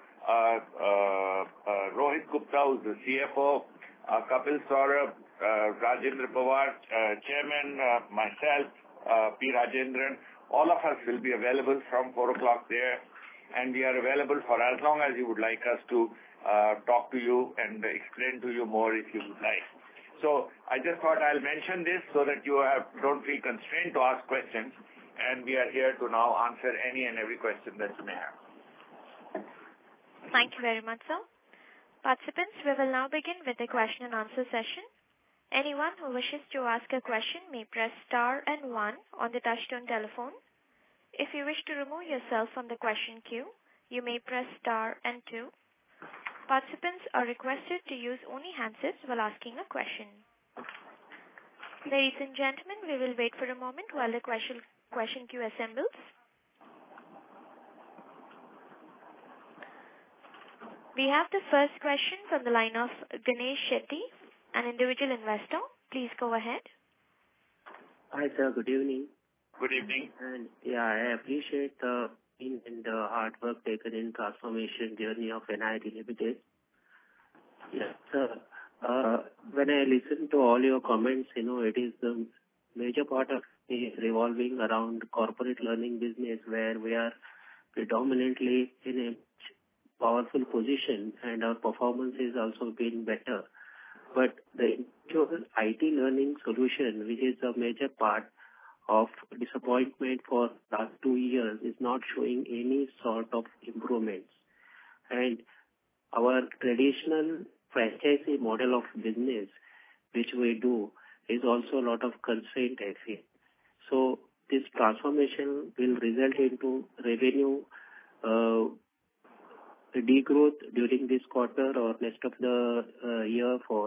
Speaker 2: Rohit Gupta, who's the CFO, Kapil Saurabh, Rajendra Pawar, Chairman, myself, P. Rajendran, all of us will be available from 4 o'clock there, and we are available for as long as you would like us to talk to you and explain to you more if you would like. So I just thought I'll mention this so that you don't feel constrained to ask questions, and we are here to now answer any and every question that you may have.
Speaker 1: Thank you very much, sir. Participants, we will now begin with the question and answer session. Anyone who wishes to ask a question may press star and 1 on the touchtone telephone. If you wish to remove yourself from the question queue, you may press star and 2. Participants are requested to use only handsets while asking a question. Ladies and gentlemen, we will wait for a moment while the question queue assembles. We have the first question from the line of Ganesh Shetty, an individual investor. Please go ahead.
Speaker 4: Hi, sir. Good evening.
Speaker 2: Good evening.
Speaker 4: And I appreciate the hard work taken in transformation journey of NIIT Limited. Yes, sir. When I listen to all your comments, it is the major part of it revolving around corporate learning business, where we are predominantly in a powerful position and our performance is also been better. But the IT learning solution, which is a major part of disappointment for last 2 years, is not showing any sort of improvements. And our traditional franchisee model of business, which we do, is also a lot of constraint, I feel. So this transformation will result into revenue degrowth during this quarter or rest of the year for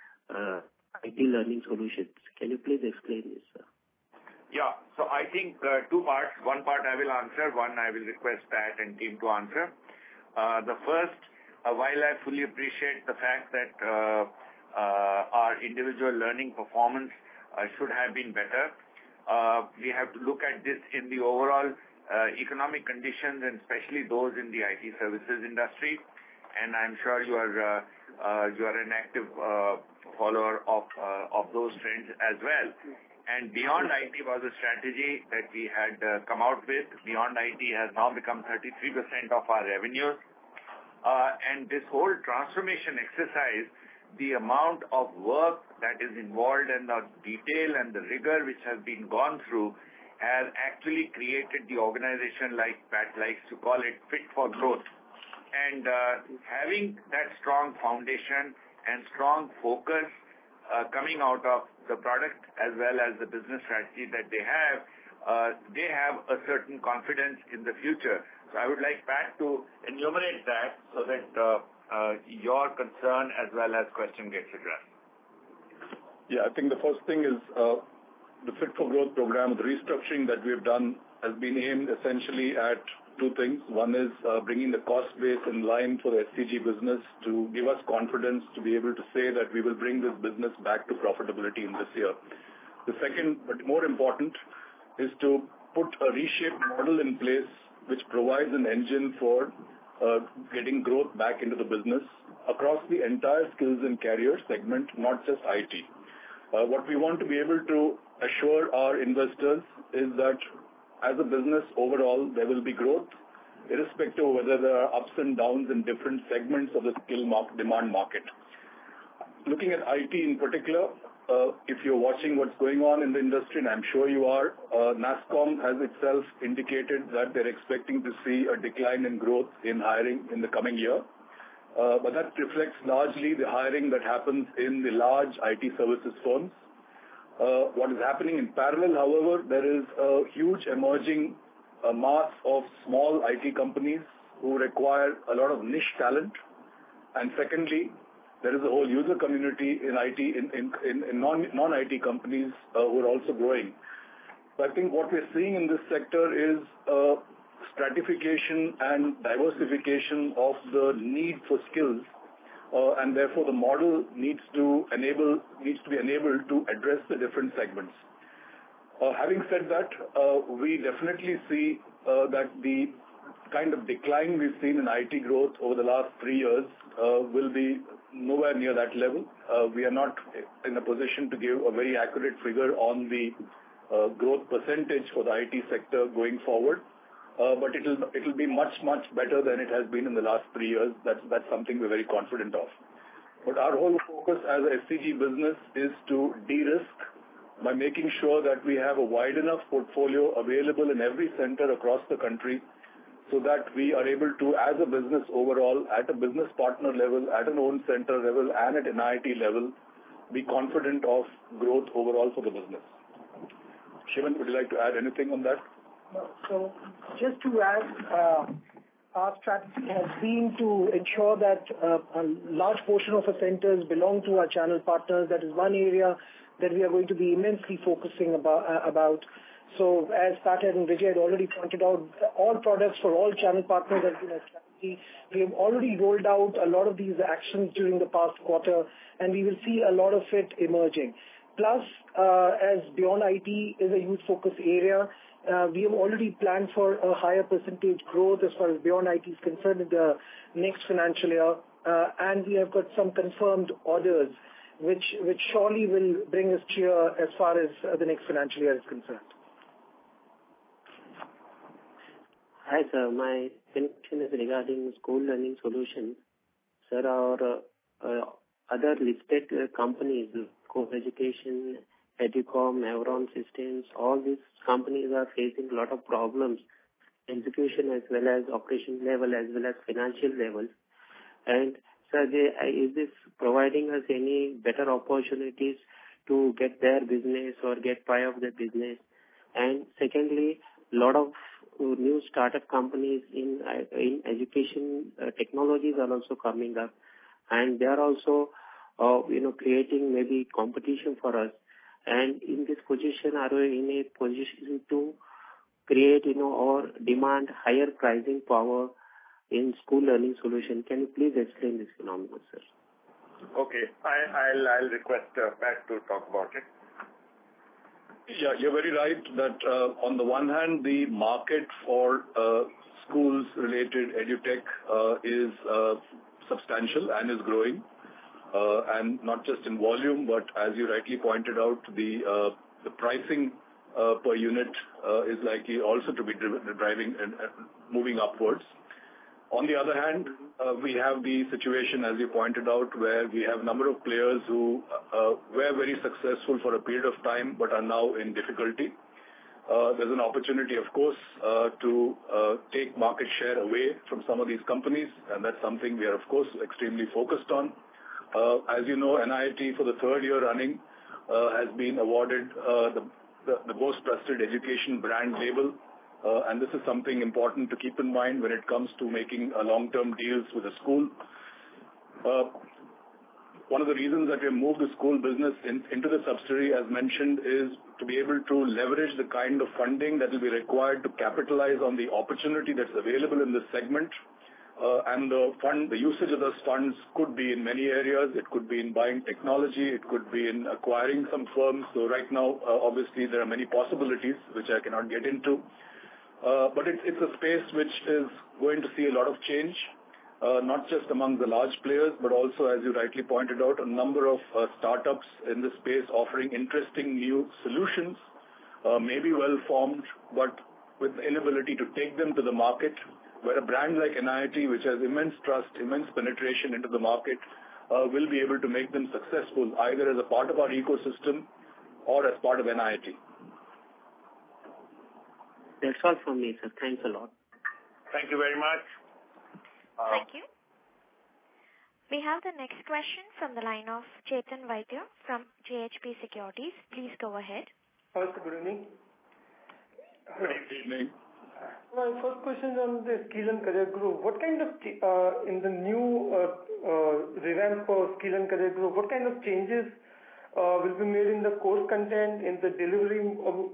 Speaker 4: IT learning solutions. Can you please explain this, sir?
Speaker 2: Yeah. So I think 2 parts. One part I will answer, one I will request Pat and team to answer. The first, while I fully appreciate the fact that our individual learning performance should have been better, we have to look at this in the overall economic conditions, and especially those in the IT services industry. And I'm sure you are an active follower of those trends as well. And Beyond IT was a strategy that we had come out with. Beyond IT has now become 33% of our revenues. And this whole transformation exercise, the amount of work that is involved and the detail and the rigor which has been gone through has actually created the organization, like Pat likes to call it, fit for growth. And having that strong foundation and strong focus coming out of the product as well as the business strategy that they have a certain confidence in the future. So I would like Pat to enumerate that so that your concern as well as question gets addressed.
Speaker 3: Yeah, I think the first thing is the Fit for Growth program, the restructuring that we have done has been aimed essentially at 2 things. One is bringing the cost base in line for the SCG business to give us confidence to be able to say that we will bring this business back to profitability in this year. The second, but more important, is to put a reshaped model in place which provides an engine for getting growth back into the business across the entire skills and career segment, not just IT. What we want to be able to assure our investors is that as a business overall, there will be growth, irrespective of whether there are ups and downs in different segments of the demand market. Looking at IT in particular, if you're watching what's going on in the industry, and I'm sure you are, NASSCOM has itself indicated that they're expecting to see a decline in growth in hiring in the coming year. But that reflects largely the hiring that happens in the large IT services firms. What is happening in parallel, however, there is a huge emerging mass of small IT companies who require a lot of niche talent. And secondly, there is a whole user community in IT, in non-IT companies who are also growing. So I think what we're seeing in this sector is stratification and diversification of the need for skills, and therefore the model needs to be enabled to address the different segments. Having said that, we definitely see that the kind of decline we've seen in IT growth over the last 3 years will be nowhere near that level. We are not in a position to give a very accurate figure on the growth percentage for the IT sector going forward. But it'll be much better than it has been in the last 3 years. That's something we're very confident of. But our whole focus as a SCG business is to de-risk by making sure that we have a wide enough portfolio available in every center across the country, so that we are able to, as a business overall, at a business partner level, at an own center level, and at an IT level, be confident of growth overall for the business. Shivan, would you like to add anything on that?
Speaker 5: So just to add, our strategy has been to ensure that a large portion of our centers belong to our channel partners. That is one area that we are going to be immensely focusing about. So as Pat and Vijay had already pointed out, all products for all channel partners have been a strategy. We have already rolled out a lot of these actions during the past quarter, and we will see a lot of it emerging. Plus, as Beyond IT is a huge focus area, we have already planned for a higher percentage growth as far as Beyond IT is concerned in the next financial year, and we have got some confirmed orders which surely will bring us cheer as far as the next financial year is concerned.
Speaker 4: Hi, sir. My question is regarding school learning solutions. Sir, our other listed companies, Core Education, Educom, Evron Systems, all these companies are facing a lot of problems, execution as well as operation level as well as financial levels. And sir, is this providing us any better opportunities to get their business or get pie of their business? And secondly, a lot of new startup companies in education technologies are also coming up, and they are also creating maybe competition for us. And in this position, are we in a position to create or demand higher pricing power in school learning solution? Can you please explain this phenomenon, sir?
Speaker 2: Okay, I'll request Pat to talk about it.
Speaker 3: Yeah, you're very right that on the one hand, the market for schools-related edutech is substantial and is growing, and not just in volume, but as you rightly pointed out, the pricing per unit is likely also to be driving and moving upwards. On the other hand, we have the situation, as you pointed out, where we have a number of players who were very successful for a period of time but are now in difficulty. There's an opportunity, of course, to take market share away from some of these companies, and that's something we are, of course, extremely focused on. As you know, NIIT for the third year running has been awarded the most trusted education brand label. And this is something important to keep in mind when it comes to making long-term deals with a school. One of the reasons that we have moved the school business into the subsidiary, as mentioned, is to be able to leverage the kind of funding that will be required to capitalize on the opportunity that's available in this segment. And the usage of those funds could be in many areas. It could be in buying technology. It could be in acquiring some firms. So right now, obviously, there are many possibilities which I cannot get into. But it's a space which is going to see a lot of change, not just among the large players, but also, as you rightly pointed out, a number of startups in this space offering interesting new solutions, maybe well-formed, but with the inability to take them to the market where a brand like NIIT, which has immense trust, immense penetration into the market, will be able to make them successful either as a part of our ecosystem or as part of NIIT.
Speaker 4: That's all from me, sir. Thanks a lot.
Speaker 2: Thank you very much.
Speaker 1: Thank you. We have the next question from the line of Chetan Vaidya from JHP Securities. Please go ahead.
Speaker 6: Hello, good evening.
Speaker 3: Good evening.
Speaker 6: My first question is on the Skill and Career Group. What kind of, in the new revamp for Skill and Career Group, what kind of changes will be made in the course content, in the delivery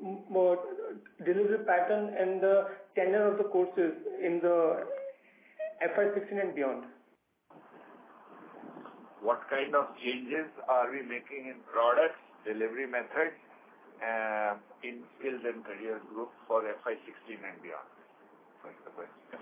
Speaker 6: pattern and the tenure of the courses in the FY16 and beyond?
Speaker 2: What kind of changes are we making in products, delivery methods, in Skills and Career Group for FY16 and beyond? That's the question.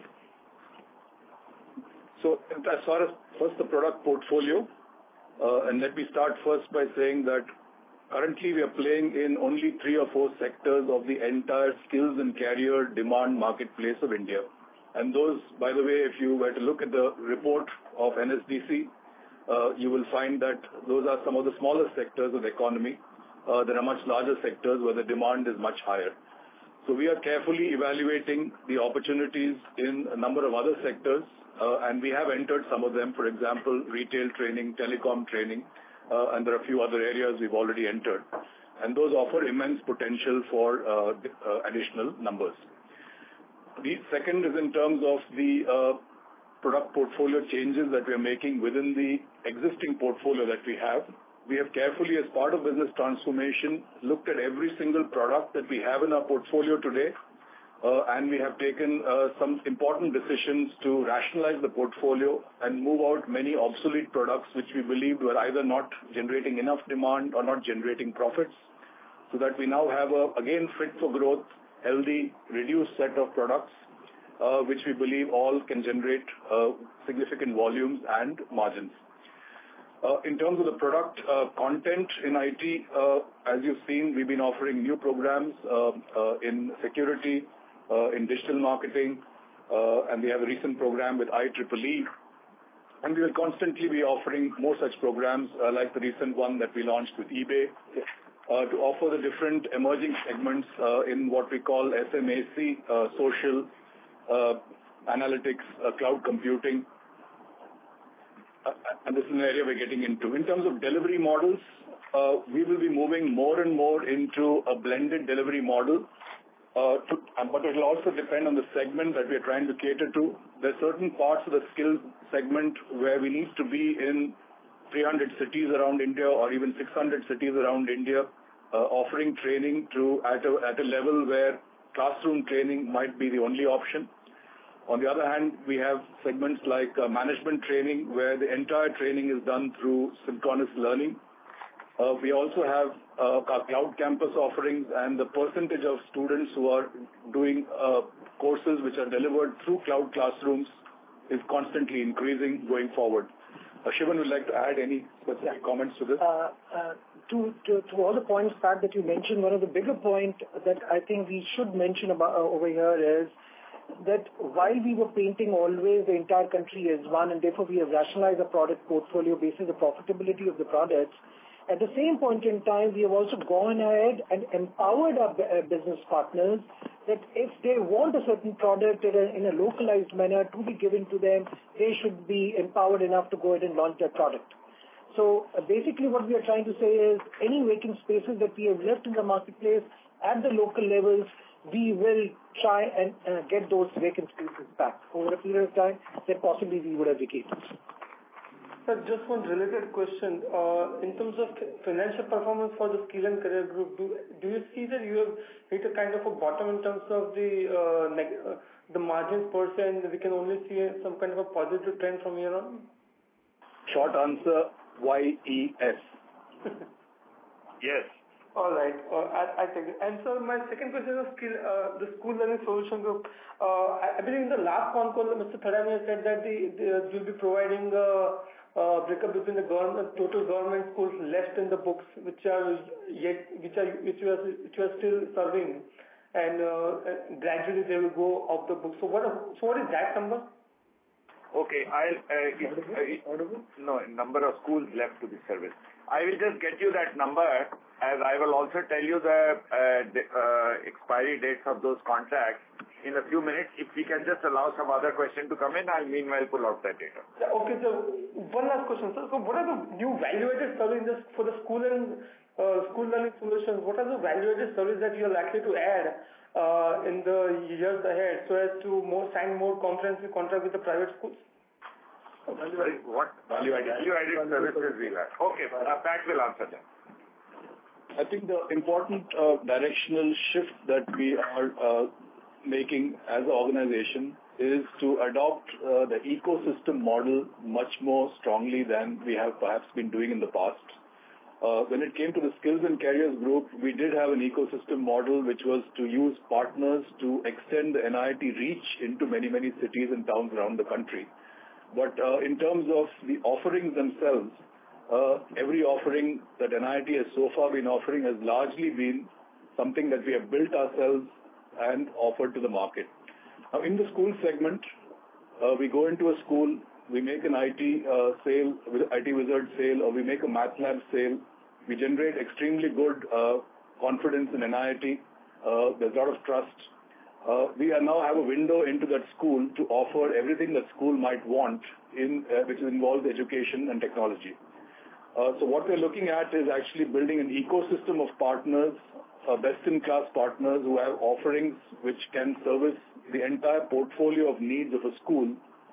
Speaker 3: So as far as first the product portfolio, and let me start first by saying that currently we are playing in only 3 or 4 sectors of the entire skills and career demand marketplace of India. And those, by the way, if you were to look at the report of NSDC, you will find that those are some of the smaller sectors of the economy. There are much larger sectors where the demand is much higher. So we are carefully evaluating the opportunities in a number of other sectors, and we have entered some of them, for example, retail training, telecom training, and there are a few other areas we've already entered. And those offer immense potential for additional numbers. The second is in terms of the product portfolio changes that we are making within the existing portfolio that we have. We have carefully, as part of business transformation, looked at every single product that we have in our portfolio today, and we have taken some important decisions to rationalize the portfolio and move out many obsolete products which we believed were either not generating enough demand or not generating profits, so that we now have a, again, fit for growth, healthy, reduced set of products, which we believe all can generate significant volumes and margins. In terms of the product content in IT, as you've seen, we've been offering new programs in security, in digital marketing, and we have a recent program with IEEE. And we will constantly be offering more such programs like the recent one that we launched with eBay to offer the different emerging segments in what we call SMAC, social, analytics, cloud computing. And this is an area we're getting into. In terms of delivery models, we will be moving more and more into a blended delivery model, but it will also depend on the segment that we're trying to cater to. There are certain parts of the skill segment where we need to be in 300 cities around India or even 600 cities around India, offering training at a level where classroom training might be the only option. On the other hand, we have segments like management training, where the entire training is done through synchronous learning. We also have our cloud campus offerings, and the percentage of students who are doing courses which are delivered through cloud classrooms is constantly increasing going forward. Shivan would like to add any specific comments to this?
Speaker 5: To all the points, Pat, that you mentioned, one of the bigger points that I think we should mention about over here is that while we were painting always the entire country as one, and therefore we have rationalized the product portfolio based on the profitability of the products, at the same point in time, we have also gone ahead and empowered our business partners that if they want a certain product in a localized manner to be given to them, they should be empowered enough to go ahead and launch their product. So basically what we are trying to say is any vacant spaces that we have left in the marketplace at the local levels, we will try and get those vacant spaces back over a period of time that possibly we would have vacated.
Speaker 6: Sir, just one related question. In terms of financial performance for the Skill and Career Group, do you see that you have hit a kind of a bottom in terms of the margins per se, and we can only see some kind of a positive trend from here on?
Speaker 3: Short answer, YES.
Speaker 2: Yes.
Speaker 6: All right. I take it. And so my second question is the School Learning Solution Group. I believe in the last phone call, Mr. Thadani said that you'll be providing breakup between the total government schools left in the books, which you are still serving, and gradually they will go off the book. So what is that number?
Speaker 2: Okay, number of schools left to be serviced. I will just get you that number, as I will also tell you the expiry dates of those contracts in a few minutes. If we can just allow some other question to come in, I'll meanwhile pull out that data.
Speaker 6: Okay, so one last question, sir. So what are the new value-added services for the school and school learning solutions? What are the value-added services that you are likely to add in the years ahead so as to sign more comprehensive contracts with the private schools?
Speaker 2: Sorry, what? Value-added services we'll add. Okay, Pat will answer that.
Speaker 3: I think the important directional shift that we are making as an organization is to adopt the ecosystem model much more strongly than we have perhaps been doing in the past. When it came to the Skills and Careers Group, we did have an ecosystem model which was to use partners to extend the NIIT reach into many, many cities and towns around the country. But in terms of the offerings themselves, every offering that NIIT has so far been offering has largely been something that we have built ourselves and offered to the market. Now, in the school segment, we go into a school, we make an IT sale, IT Wizard sale, or we make a MATLAB sale. We generate extremely good confidence in NIIT. There's a lot of trust. We now have a window into that school to offer everything that school might want, which involves education and technology. So what we're looking at is actually building an ecosystem of partners, best-in-class partners who have offerings which can service the entire portfolio of needs of a school.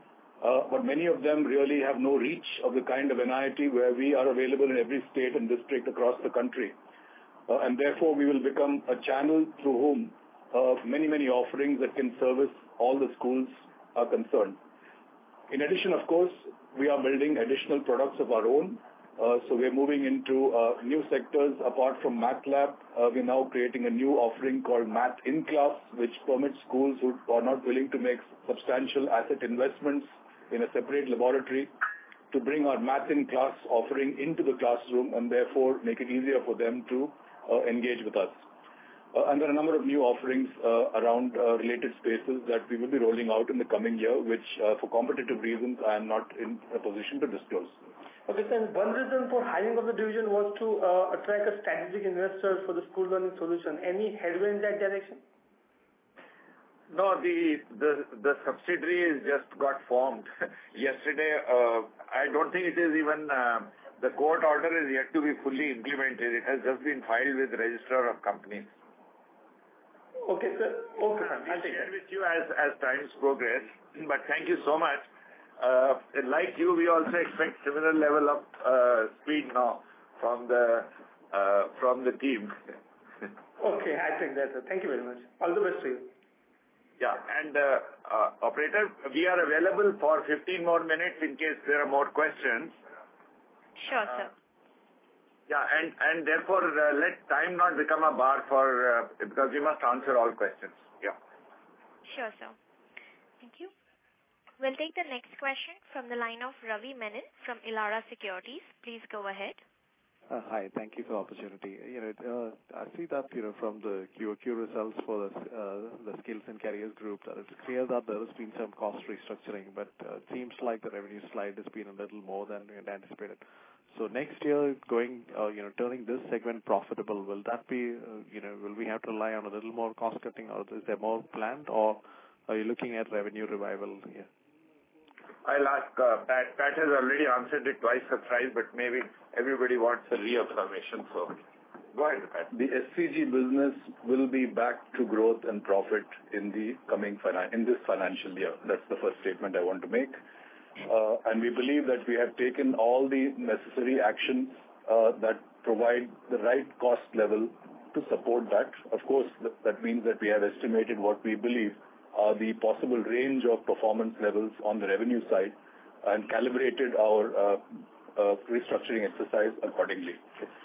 Speaker 3: But many of them really have no reach of the kind of NIIT where we are available in every state and district across the country. And therefore, we will become a channel through whom many, many offerings that can service all the schools are concerned. In addition, of course, we are building additional products of our own. So we're moving into new sectors. Apart from MATLAB, we're now creating a new offering called Math in Class, which permits schools who are not willing to make substantial asset investments in a separate laboratory to bring our Math in Class offering into the classroom and therefore make it easier for them to engage with us. And there are a number of new offerings around related spaces that we will be rolling out in the coming year, which for competitive reasons I am not in a position to disclose.
Speaker 6: Okay, sir. One reason for hiring of the division was to attract a strategic investor for the school learning solution. Any headway in that direction?
Speaker 2: No, the subsidiary has just got formed yesterday. I don't think it is even the court order is yet to be fully implemented. It has just been filed with the Registrar of Companies.
Speaker 6: Okay, sir. Okay, sir.
Speaker 2: I'll share with you as times progress. But thank you so much. Like you, we also expect similar level of speed now from the team.
Speaker 6: Okay, I think that's it. Thank you very much. All the best to you.
Speaker 2: Yeah, and operator, we are available for 15 more minutes in case there are more questions.
Speaker 1: Sure, sir.
Speaker 2: Yeah, and therefore let time not become a bar for because we must answer all questions. Yeah.
Speaker 1: Sure, sir. Thank you. We'll take the next question from the line of Ravi Menon from Elara Securities. Please go ahead.
Speaker 7: Hi, thank you for the opportunity. I see that from the QOQ results for the Skills and Careers Group, that it's clear that there has been some cost restructuring, but it seems like the revenue slide has been a little more than we had anticipated. So next year, turning this segment profitable, will that be, will we have to rely on a little more cost cutting, or is there more planned, or are you looking at revenue revival here?
Speaker 2: I'll ask Pat. Pat has already answered it twice or thrice, but maybe everybody wants a reaffirmation. So go ahead, Pat.
Speaker 3: The SCG business will be back to growth and profit in the coming in this financial year. That's the first statement I want to make. And we believe that we have taken all the necessary actions that provide the right cost level to support that. Of course, that means that we have estimated what we believe are the possible range of performance levels on the revenue side and calibrated our restructuring exercise accordingly.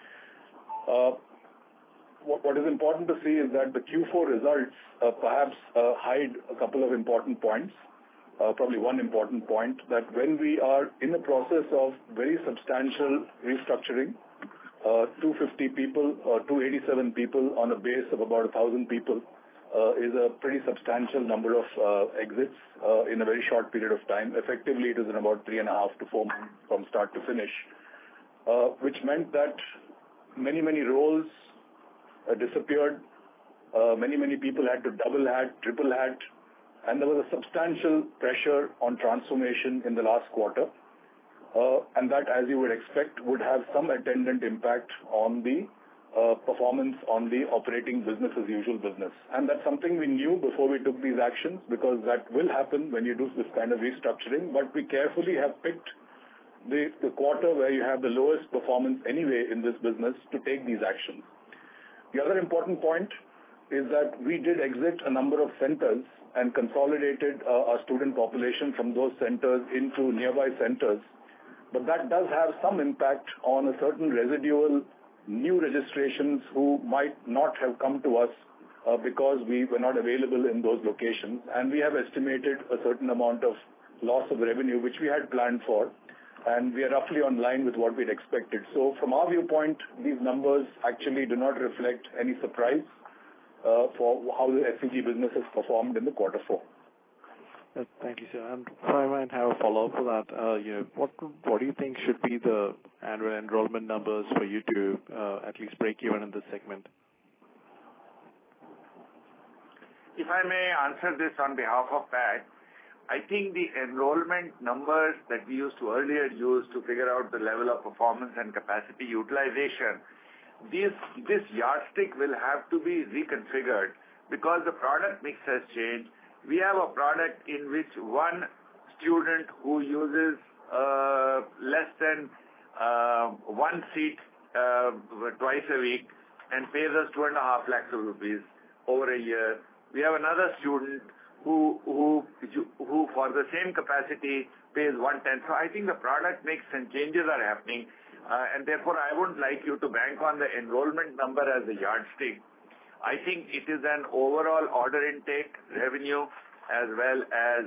Speaker 3: What is important to see is that the Q4 results perhaps hide a couple of important points. Probably one important point, that when we are in the process of very substantial restructuring, 250 people or 287 people on a base of about 1,000 people, is a pretty substantial number of exits in a very short period of time. Effectively, it is in about 3.5 to 4 months from start to finish, which meant that many roles disappeared. Many people had to double hat, triple hat, and there was a substantial pressure on transformation in the last quarter. And that, as you would expect, would have some attendant impact on the performance on the operating business as usual business. And that's something we knew before we took these actions, because that will happen when you do this kind of restructuring. But we carefully have picked the quarter where you have the lowest performance anyway in this business to take these actions. The other important point is that we did exit a number of centers and consolidated our student population from those centers into nearby centers. But that does have some impact on a certain residual new registrations who might not have come to us because we were not available in those locations. And we have estimated a certain amount of loss of revenue, which we had planned for. And we are roughly on line with what we'd expected. So from our viewpoint, these numbers actually do not reflect any surprise for how the SCG business has performed in the quarter 4.
Speaker 7: Thank you, sir. And if I might have a follow-up for that, what do you think should be the annual enrollment numbers for you to at least break even in this segment?
Speaker 2: If I may answer this on behalf of Pat, I think the enrollment numbers that we used to earlier use to figure out the level of performance and capacity utilization, this yardstick will have to be reconfigured because the product mix has changed. We have a product in which one student who uses less than one seat twice a week and pays us 2.5 lakhs of rupees over a year. We have another student who for the same capacity pays 1/10. So I think the product mix and changes are happening, and therefore I wouldn't like you to bank on the enrollment number as a yardstick. I think it is an overall order intake, revenue, as well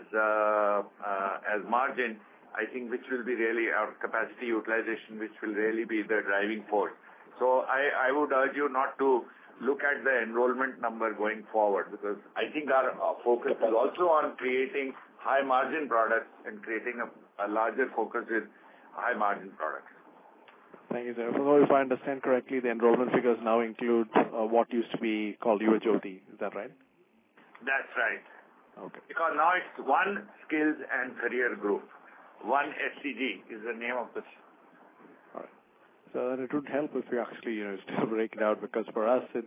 Speaker 2: as margin, I think, which will be really our capacity utilization, which will really be the driving force. So I would urge you not to look at the enrollment number going forward, because I think our focus is also on creating high margin products and creating a larger focus with high margin products.
Speaker 7: Thank you, sir. So if I understand correctly, the enrollment figures now include what used to be called Yuva Jyoti. Is that right?
Speaker 2: That's right.
Speaker 7: Okay.
Speaker 2: Because now it's one skills and career group. One SCG is the name of this.
Speaker 7: All right. So it would help if you actually, still break it out, because for us, it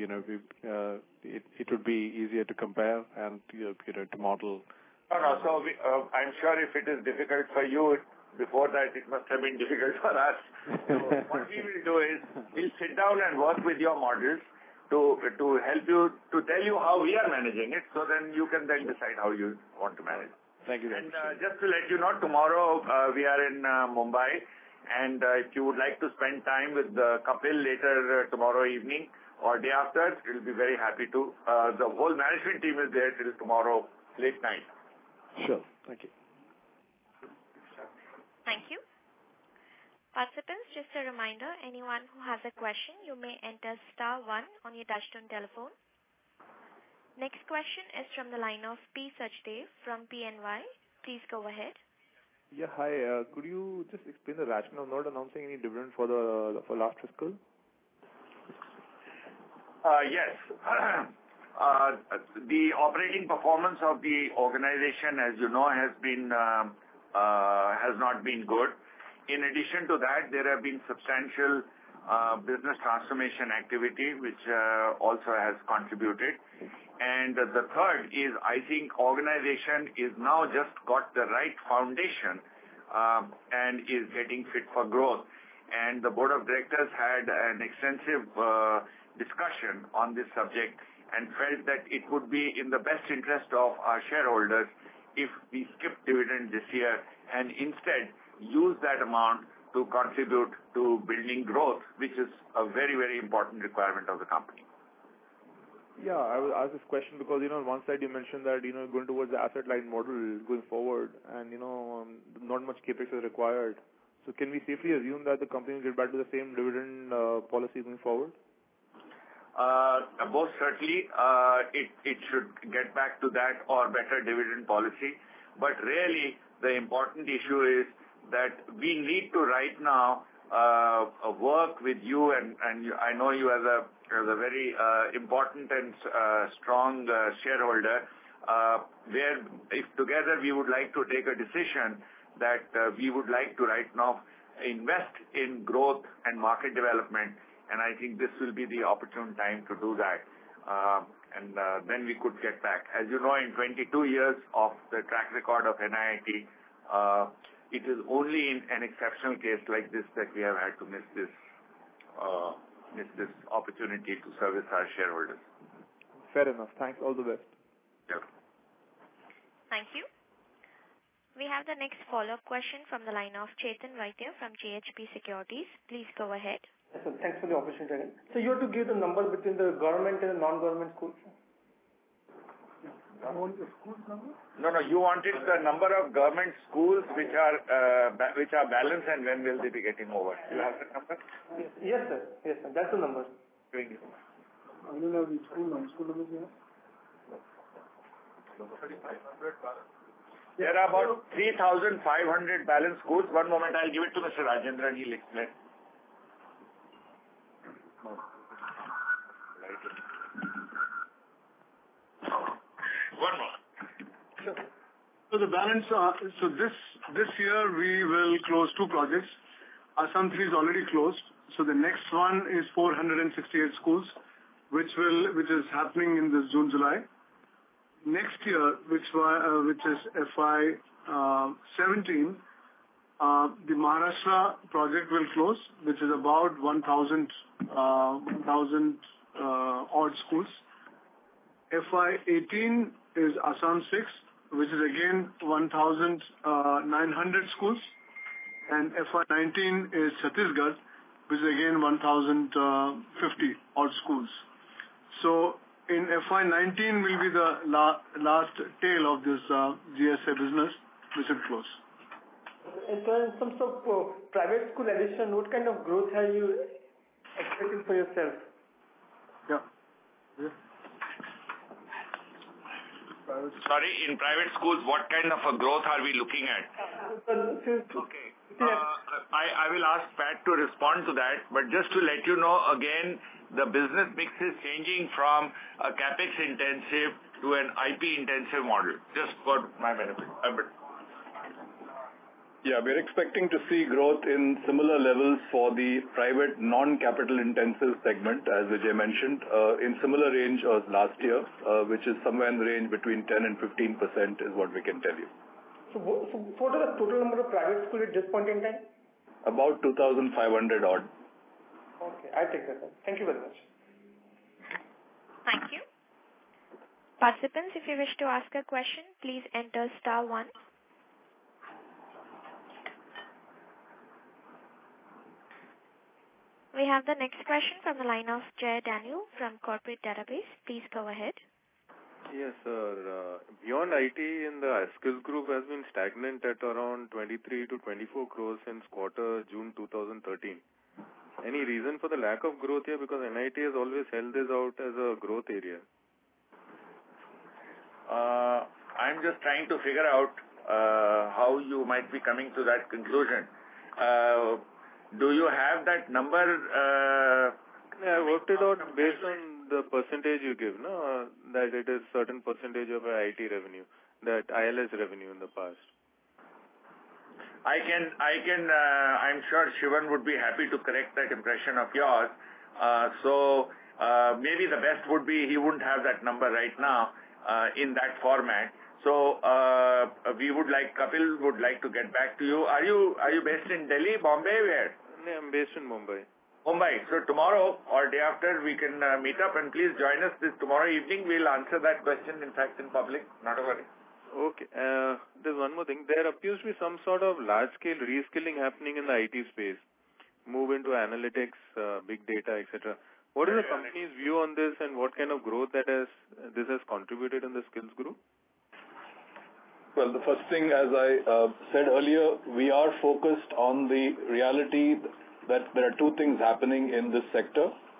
Speaker 7: would be easier to compare and to model.
Speaker 2: No. So I'm sure if it is difficult for you, before that it must have been difficult for us. So what we will do is we'll sit down and work with your models to help you, to tell you how we are managing it, so then you can then decide how you want to manage.
Speaker 7: Thank you.
Speaker 2: And just to let you know, tomorrow we are in Mumbai, and if you would like to spend time with Kapil later tomorrow evening or day after, we'll be very happy to. The whole management team is there till tomorrow late night.
Speaker 7: Sure. Thank you.
Speaker 1: Thank you. Participants, just a reminder, anyone who has a question, you may enter *1 on your touchtone telephone. Next question is from the line of P. Sachdev from PNY. Please go ahead.
Speaker 8: Yeah, hi. Could you just explain the rationale of not announcing any dividend for last fiscal?
Speaker 2: Yes. The operating performance of the organization, as you know, has not been good. In addition to that, there have been substantial business transformation activity, which also has contributed. And the third is, I think, organization is now just got the right foundation and is getting fit for growth. And the board of directors had an extensive discussion on this subject and felt that it would be in the best interest of our shareholders if we skip dividend this year and instead use that amount to contribute to building growth, which is a very, very important requirement of the company.
Speaker 8: Yeah, I will ask this question because, on one side you mentioned that, going towards the asset-light model going forward and, not much capex is required. So can we safely assume that the company will get back to the same dividend policy going forward?
Speaker 2: most certainly it should get back to that or better dividend policy. But really, the important issue is that we need to right now work with you, and I know you as a very important and strong shareholder, where if together we would like to take a decision that we would like to right now invest in growth and market development, and I think this will be the opportune time to do that. And then we could get back. As you know, in 22 years of the track record of NIIT, it is only in an exceptional case like this that we have had to miss this opportunity to service our shareholders.
Speaker 8: Fair enough. Thanks. All the best.
Speaker 2: Yeah.
Speaker 1: Thank you. We have the next follow-up question from the line of Chetan Vaidya from JHP Securities. Please go ahead.
Speaker 6: Yes, sir. Thanks for the opportunity. So you have to give the number between the government and the non-government schools?
Speaker 5: You want the schools number?
Speaker 2: No. You wanted the number of government schools which are balanced, and when will they be getting over? Do you have that number?
Speaker 6: Yes, sir. That's the number.
Speaker 2: Doing it.
Speaker 5: I don't know the school numbers here.
Speaker 2: There are about 3,500 balanced schools. One moment, I'll give it to Mr. Rajendran. He'll explain. One more.
Speaker 9: Sure. So the balance, so this year we will close 2 projects. Assam 3 is already closed. So the next one is 468 schools, which is happening in this June, July. Next year, which is FY 17, the Maharashtra project will close, which is about 1,000 odd schools. FY 18 is Assam 6, which is again 1,900 schools, and FY 19 is Chhattisgarh, which is again 1,050 odd schools. So in FY 19 will be the last tail of this GSA business, which will close.
Speaker 6: And so in terms of private school addition, what kind of growth are you expecting for yourself?
Speaker 9: Yeah.
Speaker 2: Sorry, in private schools, what kind of a growth are we looking at? Okay. I will ask Pat to respond to that, but just to let you know, again, the business mix is changing from a capex intensive to an IP intensive model, just for my benefit.
Speaker 3: Yeah, we're expecting to see growth in similar levels for the private non-capital intensive segment, as Vijay mentioned, in similar range as last year, which is somewhere in the range between 10 and 15% is what we can tell you.
Speaker 6: So what are the total number of private schools at this point in time?
Speaker 3: About 2,500 odd.
Speaker 6: Okay, I take that. Thank you very much.
Speaker 1: Thank you. Participants, if you wish to ask a question, please enter *1. We have the next question from the line of Jay Daniel from Corporate Database. Please go ahead.
Speaker 10: Yes, sir. Beyond IT in the skills group has been stagnant at around 23 to 24 crores since quarter June 2013. Any reason for the lack of growth here? Because NIT has always held this out as a growth area.
Speaker 2: I'm just trying to figure out how you might be coming to that conclusion. Do you have that number?
Speaker 10: I worked it out based on the percentage you give, no? That it is certain percentage of IT revenue, that ILS revenue in the past.
Speaker 2: I'm sure Shivan would be happy to correct that impression of yours. So maybe the best would be he wouldn't have that number right now in that format. So Kapil would like to get back to you. Are you based in Delhi, Bombay, where?
Speaker 10: Yeah, I'm based in Mumbai.
Speaker 2: Mumbai. So tomorrow or day after we can meet up, and please join us this tomorrow evening. We'll answer that question, in fact, in public. Not a worry.
Speaker 10: Okay. There's one more thing. There appears to be some sort of large-scale reskilling happening in the IT space. Move into analytics, big data, etc. What is the company's view on this, and what kind of growth this has contributed in the skills group?
Speaker 3: Well, the first thing, as I said earlier, we are focused on the reality that there are two things happening in this sector.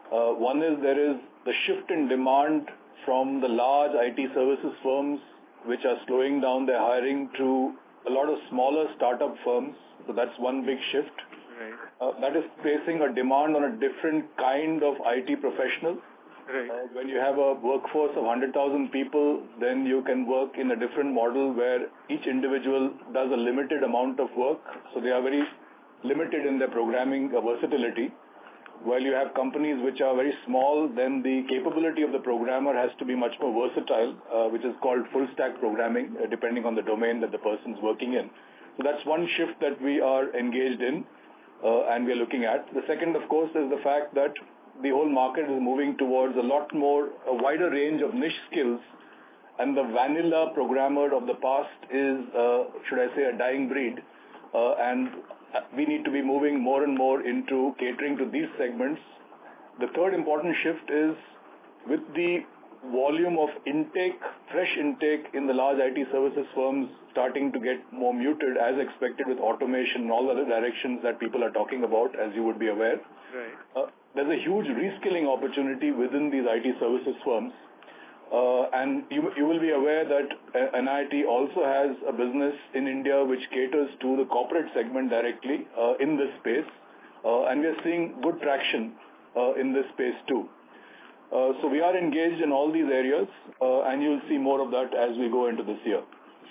Speaker 3: One is there is the shift in demand from the large IT services firms which are slowing down their hiring to a lot of smaller startup firms. So that's one big shift.
Speaker 10: Right.
Speaker 3: That is placing a demand on a different kind of IT professional.
Speaker 10: Right.
Speaker 3: When you have a workforce of 100,000 people, then you can work in a different model where each individual does a limited amount of work. So they are very limited in their programming versatility. While you have companies which are very small, then the capability of the programmer has to be much more versatile, which is called full stack programming, depending on the domain that the person's working in. So that's one shift that we are engaged in and we are looking at. The second, of course, is the fact that the whole market is moving towards a wider range of niche skills, and the vanilla programmer of the past is, should I say, a dying breed, and we need to be moving more and more into catering to these segments. The third important shift is with the volume of fresh intake in the large IT services firms starting to get more muted as expected with automation and all the other directions that people are talking about, as you would be aware.
Speaker 10: Right.
Speaker 3: There's a huge reskilling opportunity within these IT services firms. And you will be aware that NIIT also has a business in India which caters to the corporate segment directly in this space. And we are seeing good traction in this space too. So we are engaged in all these areas, and you'll see more of that as we go into this year.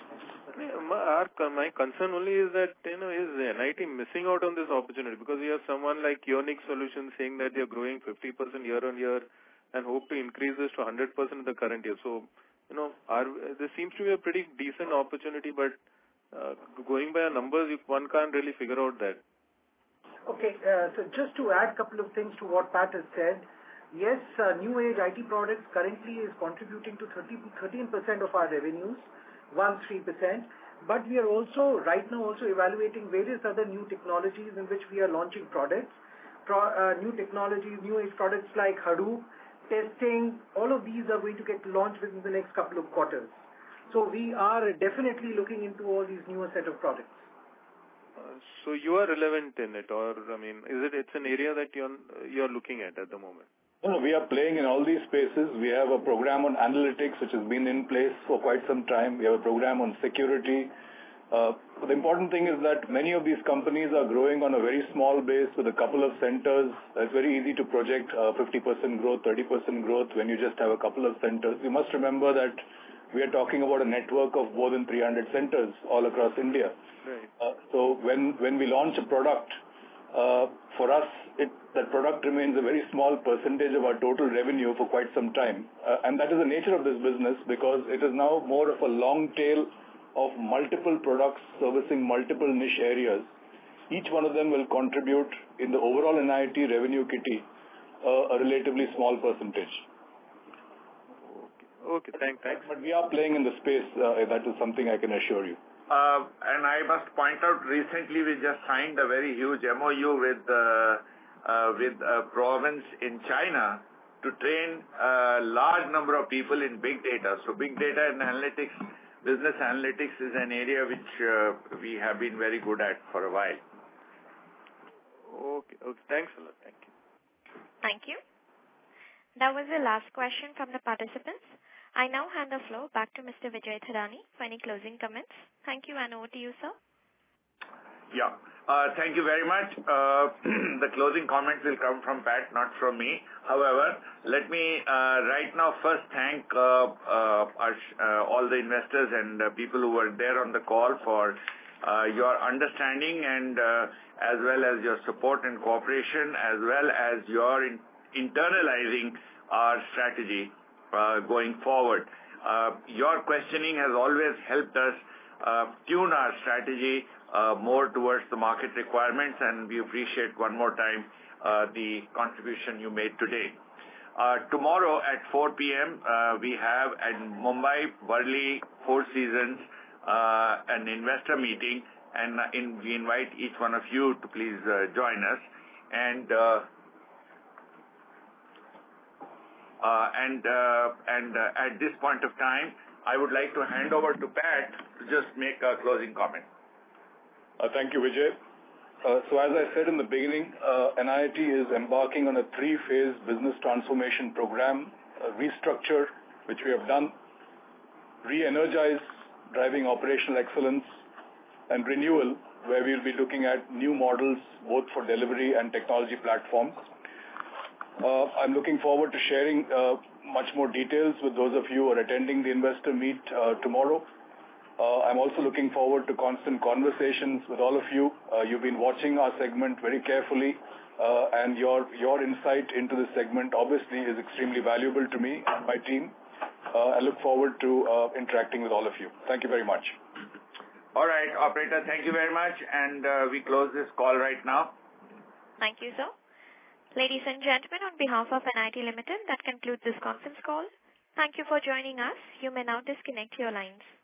Speaker 10: My concern only is that, is NIIT missing out on this opportunity? Because you have someone like Unix Solutions saying that you're growing 50% year on year and hope to increase this to 100% in the current year. So, this seems to be a pretty decent opportunity, but going by our numbers, one can't really figure out that.
Speaker 5: Okay, so just to add a couple of things to what Pat has said. Yes, new age IT products currently is contributing to 13% of our revenues, 13%. But we are also right now evaluating various other new technologies in which we are launching products. New technologies, new age products like Hadoop, testing, all of these are going to get launched within the next couple of quarters. So we are definitely looking into all these newer set of products.
Speaker 10: So you are relevant in it, or it's an area that you're looking at the moment?
Speaker 3: No, we are playing in all these spaces. We have a program on analytics which has been in place for quite some time. We have a program on security. The important thing is that many of these companies are growing on a very small base with a couple of centers. It's very easy to project 50% growth, 30% growth when you just have a couple of centers. You must remember that we are talking about a network of more than 300 centers all across India.
Speaker 10: Right.
Speaker 3: So when we launch a product, for us, that product remains a very small percentage of our total revenue for quite some time. And that is the nature of this business because it is now more of a long tail of multiple products servicing multiple niche areas. Each one of them will contribute in the overall NIIT revenue kitty a relatively small percentage.
Speaker 10: Okay, thanks.
Speaker 3: But we are playing in the space. That is something I can assure you.
Speaker 2: And I must point out, recently we just signed a very huge MOU with a province in China to train a large number of people in big data. So big data and analytics, business analytics is an area which we have been very good at for a while.
Speaker 10: Okay. Thanks a lot. Thank you.
Speaker 1: Thank you. That was the last question from the participants. I now hand the floor back to Mr. Vijay Thadani for any closing comments. Thank you, and over to you, sir.
Speaker 2: Yeah. Thank you very much. The closing comments will come from Pat, not from me. However, let me right now first thank all the investors and people who were there on the call for your understanding and as well as your support and cooperation, as well as your internalizing our strategy going forward. Your questioning has always helped us tune our strategy more towards the market requirements, and we appreciate one more time the contribution you made today. Tomorrow at 4 p.m. We have at Mumbai, Worli, Four Seasons, an investor meeting, and we invite each one of you to please join us. And at this point of time, I would like to hand over to Pat to just make a closing comment.
Speaker 3: Thank you, Vijay. So as I said in the beginning, NIIT is embarking on a 3-phase business transformation program, restructure, which we have done, re-energize, driving operational excellence, and renewal, where we'll be looking at new models both for delivery and technology platforms. I'm looking forward to sharing much more details with those of you who are attending the investor meet tomorrow. I'm also looking forward to constant conversations with all of you. You've been watching our segment very carefully, and your insight into the segment obviously is extremely valuable to me and my team. I look forward to interacting with all of you. Thank you very much.
Speaker 2: All right, operator, thank you very much, and we close this call right now.
Speaker 1: Thank you, sir. Ladies and gentlemen, on behalf of NIIT Limited, that concludes this conference call. Thank you for joining us. You may now disconnect your lines.